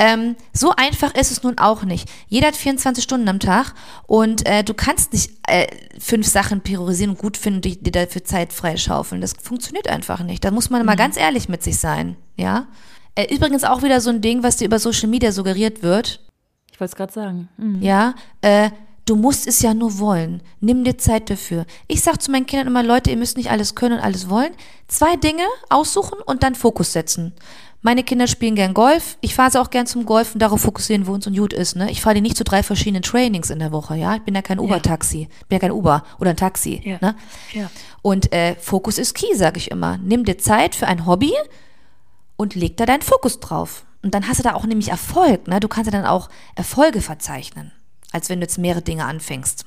Speaker 2: So einfach ist es nun auch nicht. Jeder hat 24 Stunden am Tag und du kannst nicht 5 Sachen priorisieren und gut finden und dir dafür Zeit freischaufeln. Das funktioniert einfach nicht. Da muss man mal ganz ehrlich mit sich sein. Ja. Übrigens auch wieder so ein Ding, was dir über Social Media suggeriert wird.
Speaker 1: Ich wollte es gerade sagen.
Speaker 2: Ja, du musst es ja nur wollen. Nimm dir Zeit dafür. Ich sage zu meinen Kindern immer, Leute, ihr müsst nicht alles können und alles wollen. 2 Dinge aussuchen und dann Fokus setzen. Meine Kinder spielen gern Golf. Ich fahre sie auch gern zum Golf und darauf fokussieren, wo uns und gut ist. Ne? Ich fahre die nicht zu 3 verschiedenen Trainings in der Woche. Ja, ich bin ja kein Uber-Taxi. Ich bin ja kein Uber oder ein Taxi.
Speaker 1: Ja.
Speaker 2: Ne?
Speaker 1: Ja.
Speaker 2: Und Fokus ist key, sage ich immer. Nimm dir Zeit für ein Hobby und leg da deinen Fokus drauf. Und dann hast du da auch nämlich Erfolg. Ne? Du kannst ja dann auch Erfolge verzeichnen, als wenn du jetzt mehrere Dinge anfängst.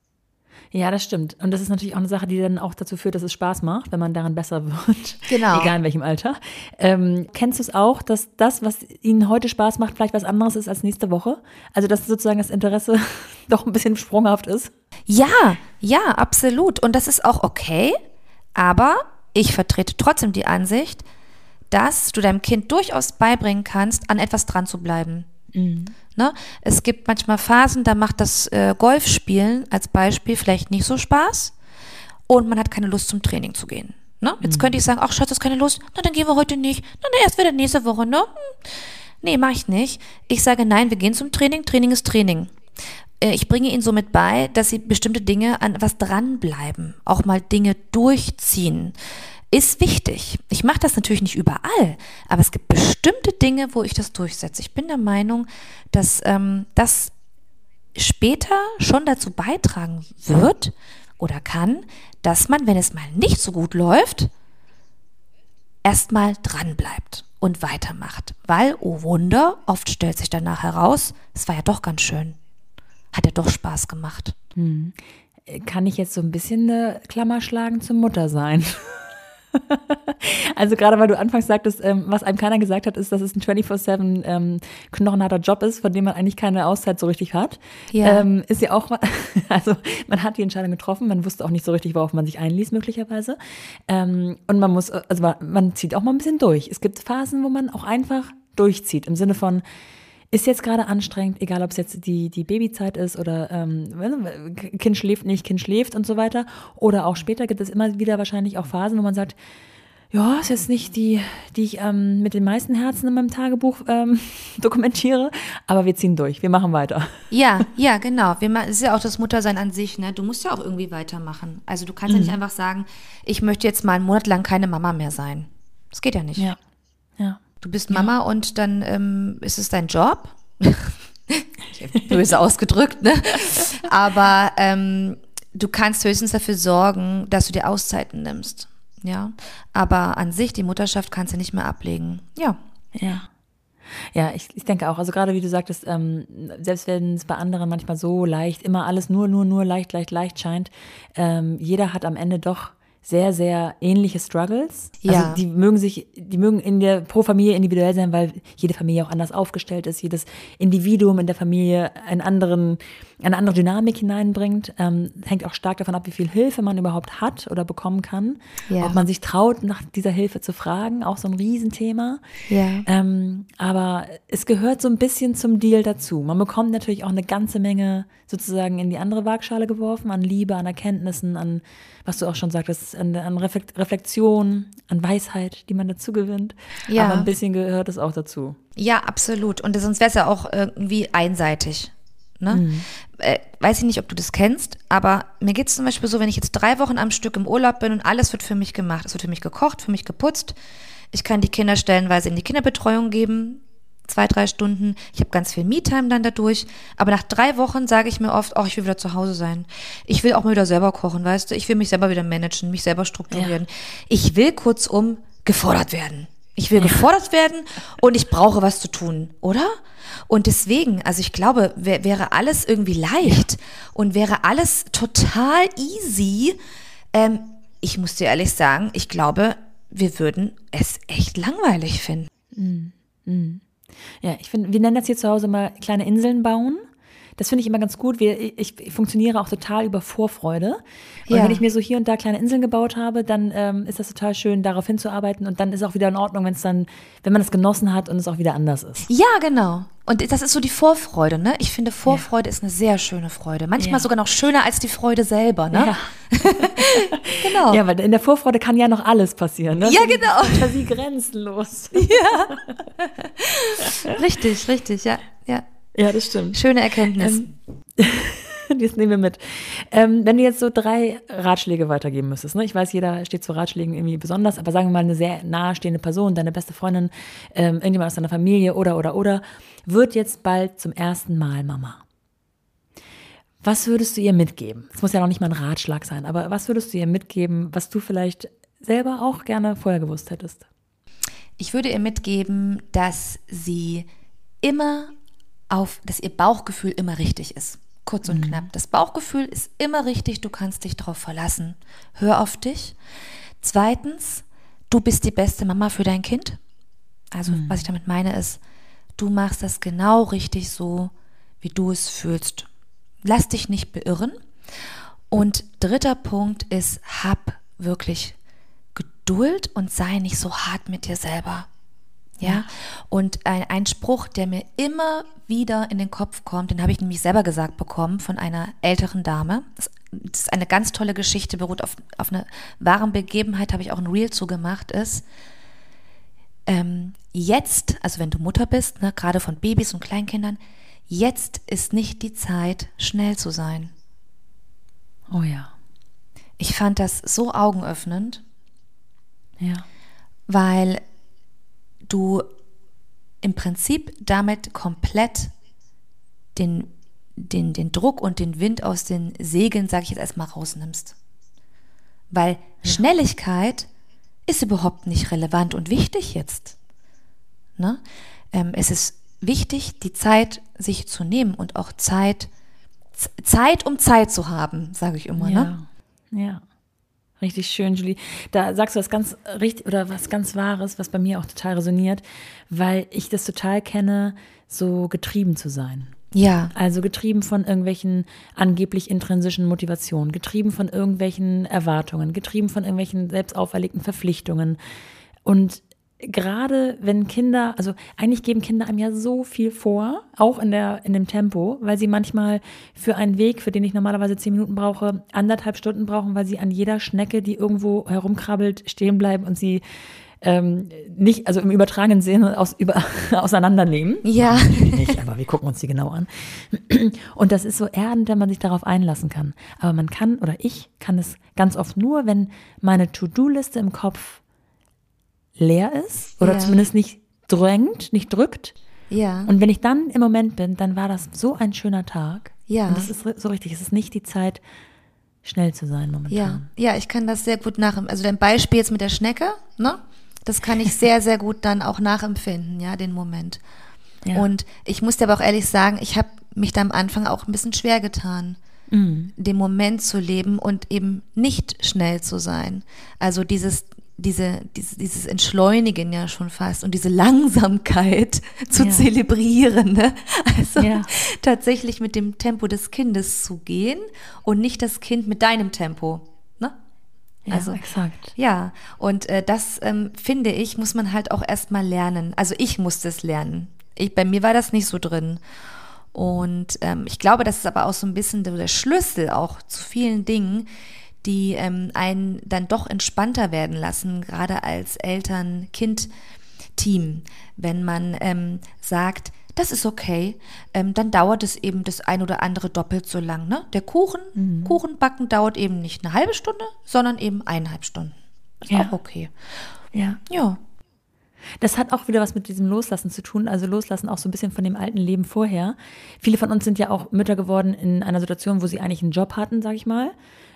Speaker 1: Ja, das stimmt. Und das ist natürlich auch eine Sache, die dann auch dazu führt, dass es Spaß macht, wenn man daran besser wird.
Speaker 2: Genau.
Speaker 1: Egal in welchem Alter. Kennst du es auch, dass das, was Ihnen heute Spaß macht, vielleicht was anderes ist als nächste Woche? Also, dass sozusagen das Interesse doch ein bisschen sprunghaft ist?
Speaker 2: Ja, absolut. Und das ist auch okay. Aber ich vertrete trotzdem die Ansicht, dass du deinem Kind durchaus beibringen kannst, an etwas dran zu bleiben. Ne? Es gibt manchmal Phasen, da macht das Golfspielen als Beispiel vielleicht nicht so Spaß und man hat keine Lust zum Training zu gehen. Ne? Jetzt könnte ich sagen, ach Schatz, hast keine Lust? Na, dann gehen wir heute nicht. Na, erst wieder nächste Woche, ne? Nee, mache ich nicht. Ich sage, nein, wir gehen zum Training. Training ist Training. Ich bringe ihnen somit bei, dass sie bestimmte Dinge an was dranbleiben, auch mal Dinge durchziehen. Ist wichtig. Ich mache das natürlich nicht überall, aber es gibt bestimmte Dinge, wo ich das durchsetze. Ich bin der Meinung, dass das später schon dazu beitragen wird oder kann, dass man, wenn es mal nicht so gut läuft, erstmal dranbleibt und weitermacht. Weil, oh Wunder, oft stellt sich danach heraus, es war ja doch ganz schön. hat ja doch Spaß gemacht.
Speaker 1: Kann ich jetzt so ein bisschen eine Klammer schlagen zum Muttersein? Also gerade weil du anfangs sagtest, was einem keiner gesagt hat, ist, dass es ein 24/7 knochenharter Job ist, von dem man eigentlich keine Auszeit so richtig hat.
Speaker 2: Ja.
Speaker 1: Ist ja auch, also man hat die Entscheidung getroffen, man wusste auch nicht so richtig, worauf man sich einließ möglicherweise. Und man muss, also man zieht auch mal ein bisschen durch. Es gibt Phasen, wo man auch einfach durchzieht, im Sinne von, ist jetzt gerade anstrengend, egal ob es jetzt die Babyzeit ist oder Kind schläft nicht, Kind schläft und so weiter. Oder auch später gibt es immer wieder wahrscheinlich auch Phasen, wo man sagt, ja, ist jetzt nicht die ich mit den meisten Herzen in meinem Tagebuch dokumentiere, aber wir ziehen durch, wir machen weiter.
Speaker 2: Ja, genau. Es ist ja auch das Muttersein an sich, ne? Du musst ja auch irgendwie weitermachen. Also du kannst ja nicht einfach sagen, ich möchte jetzt mal einen Monat lang keine Mama mehr sein. Das geht ja nicht.
Speaker 1: Ja.
Speaker 2: Du bist Mama und dann ist es dein Job. Böse ausgedrückt, ne? Aber du kannst höchstens dafür sorgen, dass du dir Auszeiten nimmst. Ja, aber an sich, die Mutterschaft kannst du nicht mehr ablegen. Ja.
Speaker 1: Ja, ich denke auch, also gerade wie du sagtest, selbst wenn es bei anderen manchmal so leicht, immer alles nur leicht scheint, jeder hat am Ende doch sehr, sehr ähnliche Struggles.
Speaker 2: Ja.
Speaker 1: Also die mögen pro Familie individuell sein, weil jede Familie auch anders aufgestellt ist, jedes Individuum in der Familie eine andere Dynamik hineinbringt. Hängt auch stark davon ab, wie viel Hilfe man überhaupt hat oder bekommen kann.
Speaker 2: Ja.
Speaker 1: Ob man sich traut, nach dieser Hilfe zu fragen, auch so ein Riesenthema.
Speaker 2: Ja.
Speaker 1: Aber es gehört so ein bisschen zum Deal dazu. Man bekommt natürlich auch eine ganze Menge sozusagen in die andere Waagschale geworfen, an Liebe, an Erkenntnissen, an, was du auch schon sagtest, an Reflexion, an Weisheit, die man dazu gewinnt.
Speaker 2: Ja.
Speaker 1: Aber ein bisschen gehört es auch dazu.
Speaker 2: Ja, absolut. Und sonst wäre es ja auch irgendwie einseitig. Ne? Weiß ich nicht, ob du das kennst, aber mir geht es zum Beispiel so, wenn ich jetzt 3 Wochen am Stück im Urlaub bin und alles wird für mich gemacht. Es wird für mich gekocht, für mich geputzt. Ich kann die Kinder stellenweise in die Kinderbetreuung geben, 2-3 Stunden. Ich habe ganz viel Me-Time dann dadurch. Aber nach 3 Wochen sage ich mir oft, ich will wieder zu Hause sein. Ich will auch mal wieder selber kochen, weißt du? Ich will mich selber wieder managen, mich selber strukturieren. Ja. Ich will kurzum gefordert werden. Ich will gefordert werden und ich brauche was zu tun, oder? Und deswegen, also ich glaube, wäre alles irgendwie leicht und wäre alles total easy. Ich muss dir ehrlich sagen, ich glaube, wir würden es echt langweilig finden.
Speaker 1: Ja, ich finde, wir nennen das hier zu Hause mal kleine Inseln bauen. Das finde ich immer ganz gut. Ich funktioniere auch total über Vorfreude. Und wenn ich mir so hier und da kleine Inseln gebaut habe, dann ist das total schön, darauf hinzuarbeiten. Und dann ist auch wieder in Ordnung, wenn man das genossen hat und es auch wieder anders ist.
Speaker 2: Ja, genau. Und das ist so die Vorfreude, ne? Ich finde, Vorfreude ist eine sehr schöne Freude. Manchmal sogar noch schöner als die Freude selber, ne?
Speaker 1: Ja.
Speaker 2: Genau.
Speaker 1: Ja, weil in der Vorfreude kann ja noch alles passieren, ne?
Speaker 2: Ja, genau.
Speaker 1: Fantasie grenzenlos.
Speaker 2: Ja. Richtig, ja.
Speaker 1: Ja, das stimmt.
Speaker 2: Schöne Erkenntnis.
Speaker 1: Das nehmen wir mit. Wenn du jetzt so 3 Ratschläge weitergeben müsstest, ne? Ich weiß, jeder steht zu Ratschlägen irgendwie besonders, aber sagen wir mal, eine sehr nahestehende Person, deine beste Freundin, irgendjemand aus deiner Familie oder, wird jetzt bald zum ersten Mal Mama. Was würdest du ihr mitgeben? Es muss ja noch nicht mal ein Ratschlag sein, aber was würdest du ihr mitgeben, was du vielleicht selber auch gerne vorher gewusst hättest?
Speaker 2: Ich würde ihr mitgeben, dass ihr Bauchgefühl immer richtig ist. Kurz und knapp. Das Bauchgefühl ist immer richtig, du kannst dich darauf verlassen. Hör auf dich. 2, du bist die beste Mama für dein Kind. Also, was ich damit meine ist, du machst das genau richtig so, wie du es fühlst. Lass dich nicht beirren. Und 3. Punkt ist, hab wirklich Geduld und sei nicht so hart mit dir selber. Ja, und ein Spruch, der mir immer wieder in den Kopf kommt, den habe ich nämlich selber gesagt bekommen von einer älteren Dame. Das ist eine ganz tolle Geschichte, beruht auf einer wahren Begebenheit, habe ich auch ein Reel zugemacht, ist, jetzt, also wenn du Mutter bist, ne, gerade von Babys und Kleinkindern, jetzt ist nicht die Zeit, schnell zu sein.
Speaker 1: Oh ja.
Speaker 2: Ich fand das so augenöffnend, weil du im Prinzip damit komplett den Druck und den Wind aus den Segeln, sage ich jetzt erstmal, rausnimmst. Weil Schnelligkeit ist überhaupt nicht relevant und wichtig jetzt. Ne? Es ist wichtig, die Zeit sich zu nehmen und auch Zeit Zeit, um Zeit zu haben, sage ich immer, ne?
Speaker 1: Ja. Richtig schön, Julie. Da sagst du was ganz richtig oder was ganz Wahres, was bei mir auch total resoniert, weil ich das total kenne, so getrieben zu sein.
Speaker 2: Ja.
Speaker 1: Also getrieben von irgendwelchen angeblich intrinsischen Motivationen, getrieben von irgendwelchen Erwartungen, getrieben von irgendwelchen selbst auferlegten Verpflichtungen. Und gerade wenn Kinder, also eigentlich geben Kinder einem ja so viel vor, auch in dem Tempo, weil sie manchmal für einen Weg, für den ich normalerweise 10 Minuten brauche, 1,5 Stunden brauchen, weil sie an jeder Schnecke, die irgendwo herumkrabbelt, stehen bleiben und sie nicht, also im übertragenen Sinne auseinandernehmen.
Speaker 2: Ja.
Speaker 1: Nicht, aber wir gucken uns die genau an. Und das ist so erdend, wenn man sich darauf einlassen kann. Aber man kann, oder ich kann es ganz oft nur, wenn meine To-Do-Liste im Kopf leer ist oder zumindest nicht drückt.
Speaker 2: Ja.
Speaker 1: Und wenn ich dann im Moment bin, dann war das so ein schöner Tag.
Speaker 2: Ja.
Speaker 1: Und das ist so richtig. Es ist nicht die Zeit, schnell zu sein momentan.
Speaker 2: Ja, ich kann das sehr gut also dein Beispiel jetzt mit der Schnecke, ne? Das kann ich sehr, sehr gut dann auch nachempfinden, ja, den Moment.
Speaker 1: Ja.
Speaker 2: Und ich muss dir aber auch ehrlich sagen, ich habe mich da am Anfang auch ein bisschen schwer getan, den Moment zu leben und eben nicht schnell zu sein. Also dieses Entschleunigen ja schon fast und diese Langsamkeit zu zelebrieren, ne? Also tatsächlich mit dem Tempo des Kindes zu gehen und nicht das Kind mit deinem Tempo, ne?
Speaker 1: Ja,
Speaker 2: also,
Speaker 1: exakt.
Speaker 2: Ja, und das finde ich, muss man halt auch erstmal lernen. Also ich musste es lernen. Bei mir war das nicht so drin. Und ich glaube, das ist aber auch so ein bisschen der Schlüssel auch zu vielen Dingen, die einen dann doch entspannter werden lassen, gerade als Eltern-Kind-Team. Wenn man sagt, das ist okay, dann dauert es eben das ein oder andere doppelt so lang. Ne? Der Kuchenbacken dauert eben nicht eine halbe Stunde, sondern eben 1,5 Stunden. Ist auch okay.
Speaker 1: Ja. Das hat auch wieder was mit diesem Loslassen zu tun, also Loslassen auch so ein bisschen von dem alten Leben vorher. Viele von uns sind ja auch Mütter geworden in einer Situation, wo sie eigentlich einen Job hatten, sag ich mal,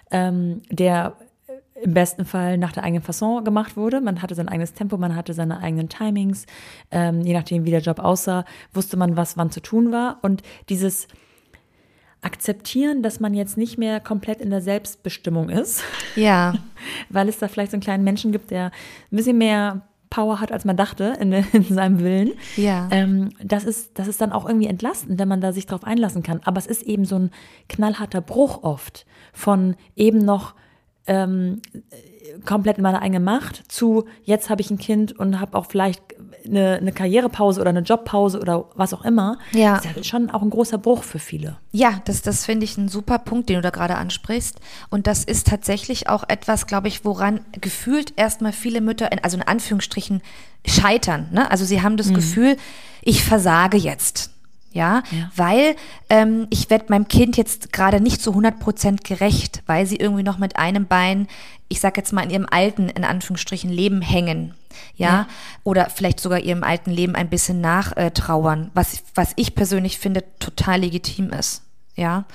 Speaker 1: der im besten Fall nach der eigenen Fasson gemacht wurde. Man hatte sein eigenes Tempo, man hatte seine eigenen Timings. Je nachdem, wie der Job aussah, wusste man, was wann zu tun war. Und dieses Akzeptieren, dass man jetzt nicht mehr komplett in der Selbstbestimmung ist.
Speaker 2: Ja.
Speaker 1: Weil es da vielleicht so einen kleinen Menschen gibt, der ein bisschen mehr Power hat, als man dachte in seinem Willen.
Speaker 2: Ja.
Speaker 1: Das ist dann auch irgendwie entlastend, wenn man da sich drauf einlassen kann. Aber es ist eben so ein knallharter Bruch oft von eben noch komplett in meiner eigenen Macht zu, jetzt habe ich ein Kind und habe auch vielleicht eine Karrierepause oder eine Jobpause oder was auch immer.
Speaker 2: Ja.
Speaker 1: Das ist ja schon auch ein großer Bruch für viele.
Speaker 2: Ja, das finde ich ein super Punkt, den du da gerade ansprichst. Und das ist tatsächlich auch etwas, glaube ich, woran gefühlt erstmal viele Mütter, also in Anführungsstrichen, scheitern. Ne? Also sie haben das Gefühl, ich versage jetzt. Ja, weil ich werde meinem Kind jetzt gerade nicht zu 100% gerecht, weil sie irgendwie noch mit einem Bein, ich sag jetzt mal, in ihrem alten, in Anführungsstrichen, Leben hängen. Ja, oder vielleicht sogar ihrem alten Leben ein bisschen nachtrauern, was ich persönlich finde total legitim ist. Ja,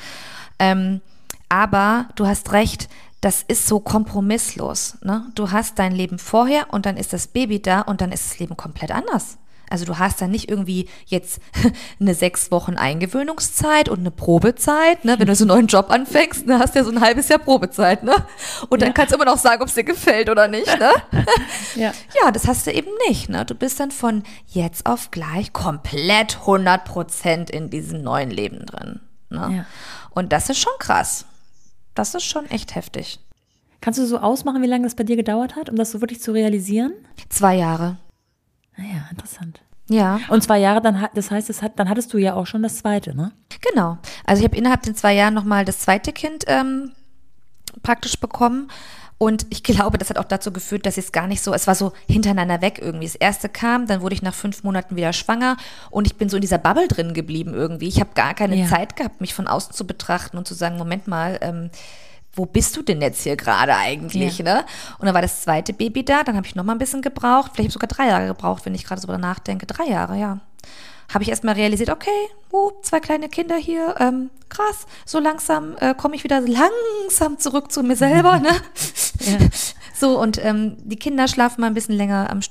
Speaker 2: aber du hast recht, das ist so kompromisslos. Ne? Du hast dein Leben vorher und dann ist das Baby da und dann ist das Leben komplett anders. Also du hast dann nicht irgendwie jetzt eine 6 Wochen Eingewöhnungszeit und eine Probezeit, ne? Wenn du so einen neuen Job anfängst, dann hast du ja so ein halbes Jahr Probezeit, ne? Und dann kannst du immer noch sagen, ob es dir gefällt oder nicht, ne? Ja, das hast du eben nicht, ne? Du bist dann von jetzt auf gleich komplett 100% in diesem neuen Leben drin, ne? Ja. Und das ist schon krass. Das ist schon echt heftig.
Speaker 1: Kannst du so ausmachen, wie lange das bei dir gedauert hat, um das so wirklich zu realisieren?
Speaker 2: 2 Jahre.
Speaker 1: Naja, interessant.
Speaker 2: Ja.
Speaker 1: Und 2 Jahre, das heißt, dann hattest du ja auch schon das zweite, ne?
Speaker 2: Genau. Also ich habe innerhalb den 2 Jahren nochmal das zweite Kind praktisch bekommen. Und ich glaube, das hat auch dazu geführt, dass es gar nicht so, es war so hintereinander weg irgendwie. Das erste kam, dann wurde ich nach 5 Monaten wieder schwanger und ich bin so in dieser Bubble drin geblieben irgendwie. Ich habe gar keine Zeit gehabt, mich von außen zu betrachten und zu sagen, Moment mal, wo bist du denn jetzt hier gerade eigentlich, ne? Und dann war das zweite Baby da, dann habe ich noch mal ein bisschen gebraucht, vielleicht habe ich sogar 3 Jahre gebraucht, wenn ich gerade so darüber nachdenke. 3 Jahre, ja. Habe ich erstmal realisiert, okay, 2 kleine Kinder hier, krass, so langsam komme ich wieder langsam zurück zu mir selber, ne? Ja. So, und die Kinder schlafen mal ein bisschen länger am Stück,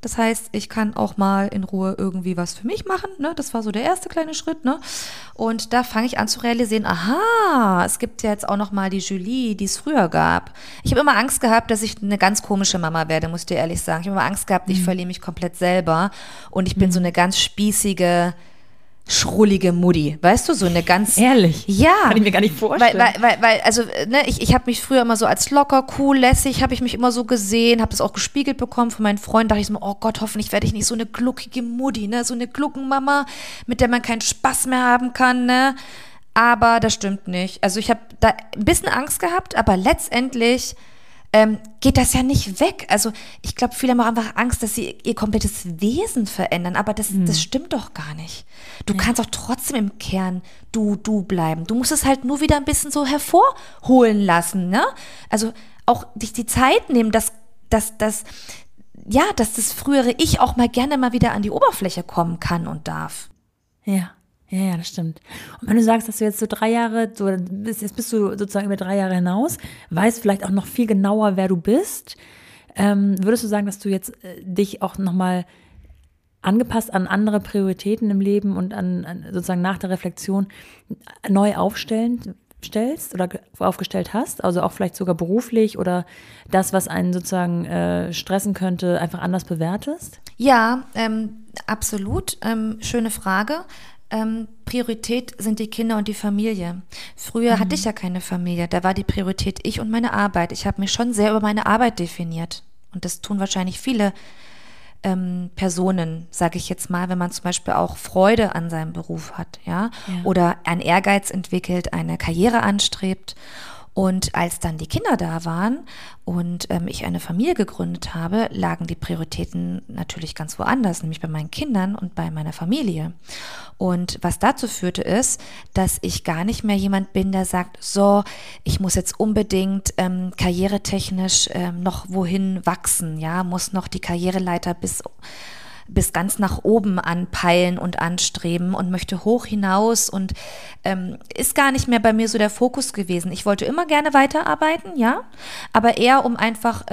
Speaker 2: Das heißt, ich kann auch mal in Ruhe irgendwie was für mich machen. Ne? Das war so der erste kleine Schritt. Ne? Und da fange ich an zu realisieren, aha, es gibt ja jetzt auch noch mal die Julie, die es früher gab. Ich habe immer Angst gehabt, dass ich eine ganz komische Mama werde, muss ich dir ehrlich sagen. Ich habe immer Angst gehabt, ich verliere mich komplett selber. Und ich bin so eine ganz spießige, schrullige Mutti, weißt du, so eine ganz...
Speaker 1: Ehrlich?
Speaker 2: Ja.
Speaker 1: Kann ich mir gar nicht vorstellen.
Speaker 2: Weil also, ne, ich habe mich früher immer so als locker, cool, lässig, habe ich mich immer so gesehen, habe das auch gespiegelt bekommen von meinen Freunden, dachte ich so, oh Gott, hoffentlich werde ich nicht so eine gluckige Mutti, ne, so eine Gluckenmama, mit der man keinen Spaß mehr haben kann, ne, aber das stimmt nicht. Also ich habe da ein bisschen Angst gehabt, aber letztendlich geht das ja nicht weg. Also ich glaube, viele haben auch einfach Angst, dass sie ihr komplettes Wesen verändern, aber das stimmt doch gar nicht. Du kannst auch trotzdem im Kern du bleiben. Du musst es halt nur wieder ein bisschen so hervorholen lassen, ne? Also auch dich die Zeit nehmen, dass das frühere Ich auch mal gerne mal wieder an die Oberfläche kommen kann und darf.
Speaker 1: Ja, das stimmt. Und wenn du sagst, dass du jetzt so 3 Jahre, jetzt bist du sozusagen über 3 Jahre hinaus, weißt vielleicht auch noch viel genauer, wer du bist, würdest du sagen, dass du jetzt dich auch nochmal angepasst an andere Prioritäten im Leben und an sozusagen nach der Reflexion neu aufstellst oder aufgestellt hast, also auch vielleicht sogar beruflich oder das, was einen sozusagen stressen könnte, einfach anders bewertest?
Speaker 2: Ja, absolut. Schöne Frage. Priorität sind die Kinder und die Familie. Früher hatte ich ja keine Familie, da war die Priorität ich und meine Arbeit. Ich habe mich schon sehr über meine Arbeit definiert und das tun wahrscheinlich viele Personen, sage ich jetzt mal, wenn man zum Beispiel auch Freude an seinem Beruf hat, ja, oder einen Ehrgeiz entwickelt, eine Karriere anstrebt. Und als dann die Kinder da waren und ich eine Familie gegründet habe, lagen die Prioritäten natürlich ganz woanders, nämlich bei meinen Kindern und bei meiner Familie. Und was dazu führte ist, dass ich gar nicht mehr jemand bin, der sagt, so, ich muss jetzt unbedingt karrieretechnisch noch wohin wachsen, ja, muss noch die Karriereleiter bis ganz nach oben anpeilen und anstreben und möchte hoch hinaus und ist gar nicht mehr bei mir so der Fokus gewesen. Ich wollte immer gerne weiterarbeiten, ja, aber eher um einfach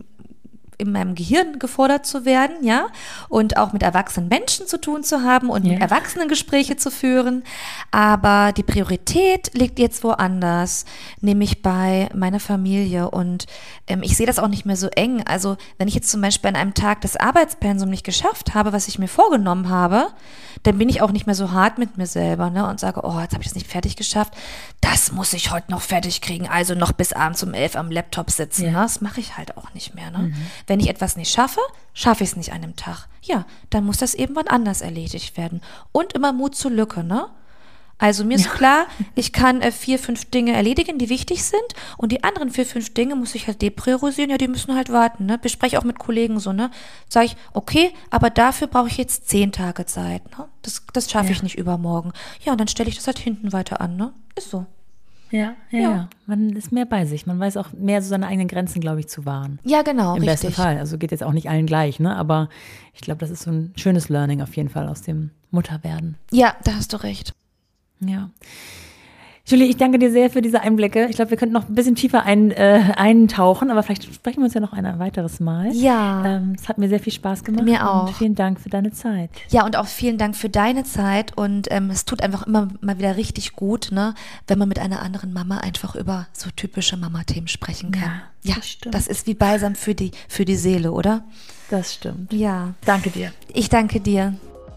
Speaker 2: in meinem Gehirn gefordert zu werden, ja, und auch mit erwachsenen Menschen zu tun zu haben und mit Erwachsenengespräche zu führen. Aber die Priorität liegt jetzt woanders, nämlich bei meiner Familie. Und ich sehe das auch nicht mehr so eng. Also wenn ich jetzt zum Beispiel an einem Tag das Arbeitspensum nicht geschafft habe, was ich mir vorgenommen habe, dann bin ich auch nicht mehr so hart mit mir selber, ne, und sage, oh, jetzt habe ich das nicht fertig geschafft. Das muss ich heute noch fertig kriegen. Also noch bis abends um 11 am Laptop sitzen. Ne? Das mache ich halt auch nicht mehr. Ne? Wenn ich etwas nicht schaffe, schaffe ich es nicht an einem Tag. Ja, dann muss das eben wann anders erledigt werden. Und immer Mut zur Lücke, ne? Also mir ist klar, ich kann 4, 5 Dinge erledigen, die wichtig sind und die anderen 4, 5 Dinge muss ich halt depriorisieren, ja, die müssen halt warten, ne? Bespreche auch mit Kollegen so, ne? Sage ich, okay, aber dafür brauche ich jetzt 10 Tage Zeit, ne? Das schaffe ich nicht übermorgen. Ja, und dann stelle ich das halt hinten weiter an, ne? Ist so.
Speaker 1: Ja. Man ist mehr bei sich. Man weiß auch mehr so seine eigenen Grenzen, glaube ich, zu wahren.
Speaker 2: Ja, genau,
Speaker 1: Im besten Fall. Also geht jetzt auch nicht allen gleich, ne? Aber ich glaube, das ist so ein schönes Learning auf jeden Fall aus dem Mutterwerden.
Speaker 2: Ja, da hast du recht.
Speaker 1: Ja. Julie, ich danke dir sehr für diese Einblicke. Ich glaube, wir könnten noch ein bisschen tiefer eintauchen, aber vielleicht sprechen wir uns ja noch ein weiteres Mal.
Speaker 2: Ja.
Speaker 1: Es hat mir sehr viel Spaß gemacht.
Speaker 2: Mir auch.
Speaker 1: Und vielen Dank für deine Zeit.
Speaker 2: Ja, und auch vielen Dank für deine Zeit. Und es tut einfach immer mal wieder richtig gut, ne, wenn man mit einer anderen Mama einfach über so typische Mama-Themen sprechen kann. Ja, das stimmt. Das ist wie Balsam für die Seele, oder?
Speaker 1: Das stimmt.
Speaker 2: Ja.
Speaker 1: Danke dir.
Speaker 2: Ich danke dir.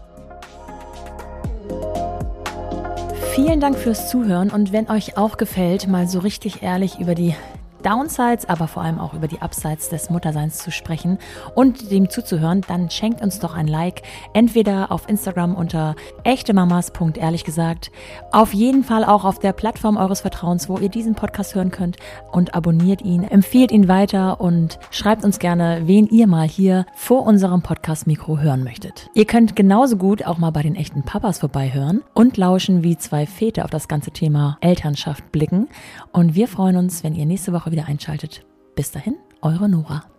Speaker 1: Vielen Dank fürs Zuhören und wenn euch auch gefällt, mal so richtig ehrlich über die Downsides, aber vor allem auch über die Upsides des Mutterseins zu sprechen und dem zuzuhören, dann schenkt uns doch ein Like, entweder auf Instagram unter echtemamas.ehrlichgesagt, auf jeden Fall auch auf der Plattform eures Vertrauens, wo ihr diesen Podcast hören könnt und abonniert ihn, empfehlt ihn weiter und schreibt uns gerne, wen ihr mal hier vor unserem Podcast-Mikro hören möchtet. Ihr könnt genauso gut auch mal bei den echten Papas vorbeihören und lauschen, wie 2 Väter auf das ganze Thema Elternschaft blicken und wir freuen uns, wenn ihr nächste Woche wieder einschaltet. Bis dahin, eure Nora.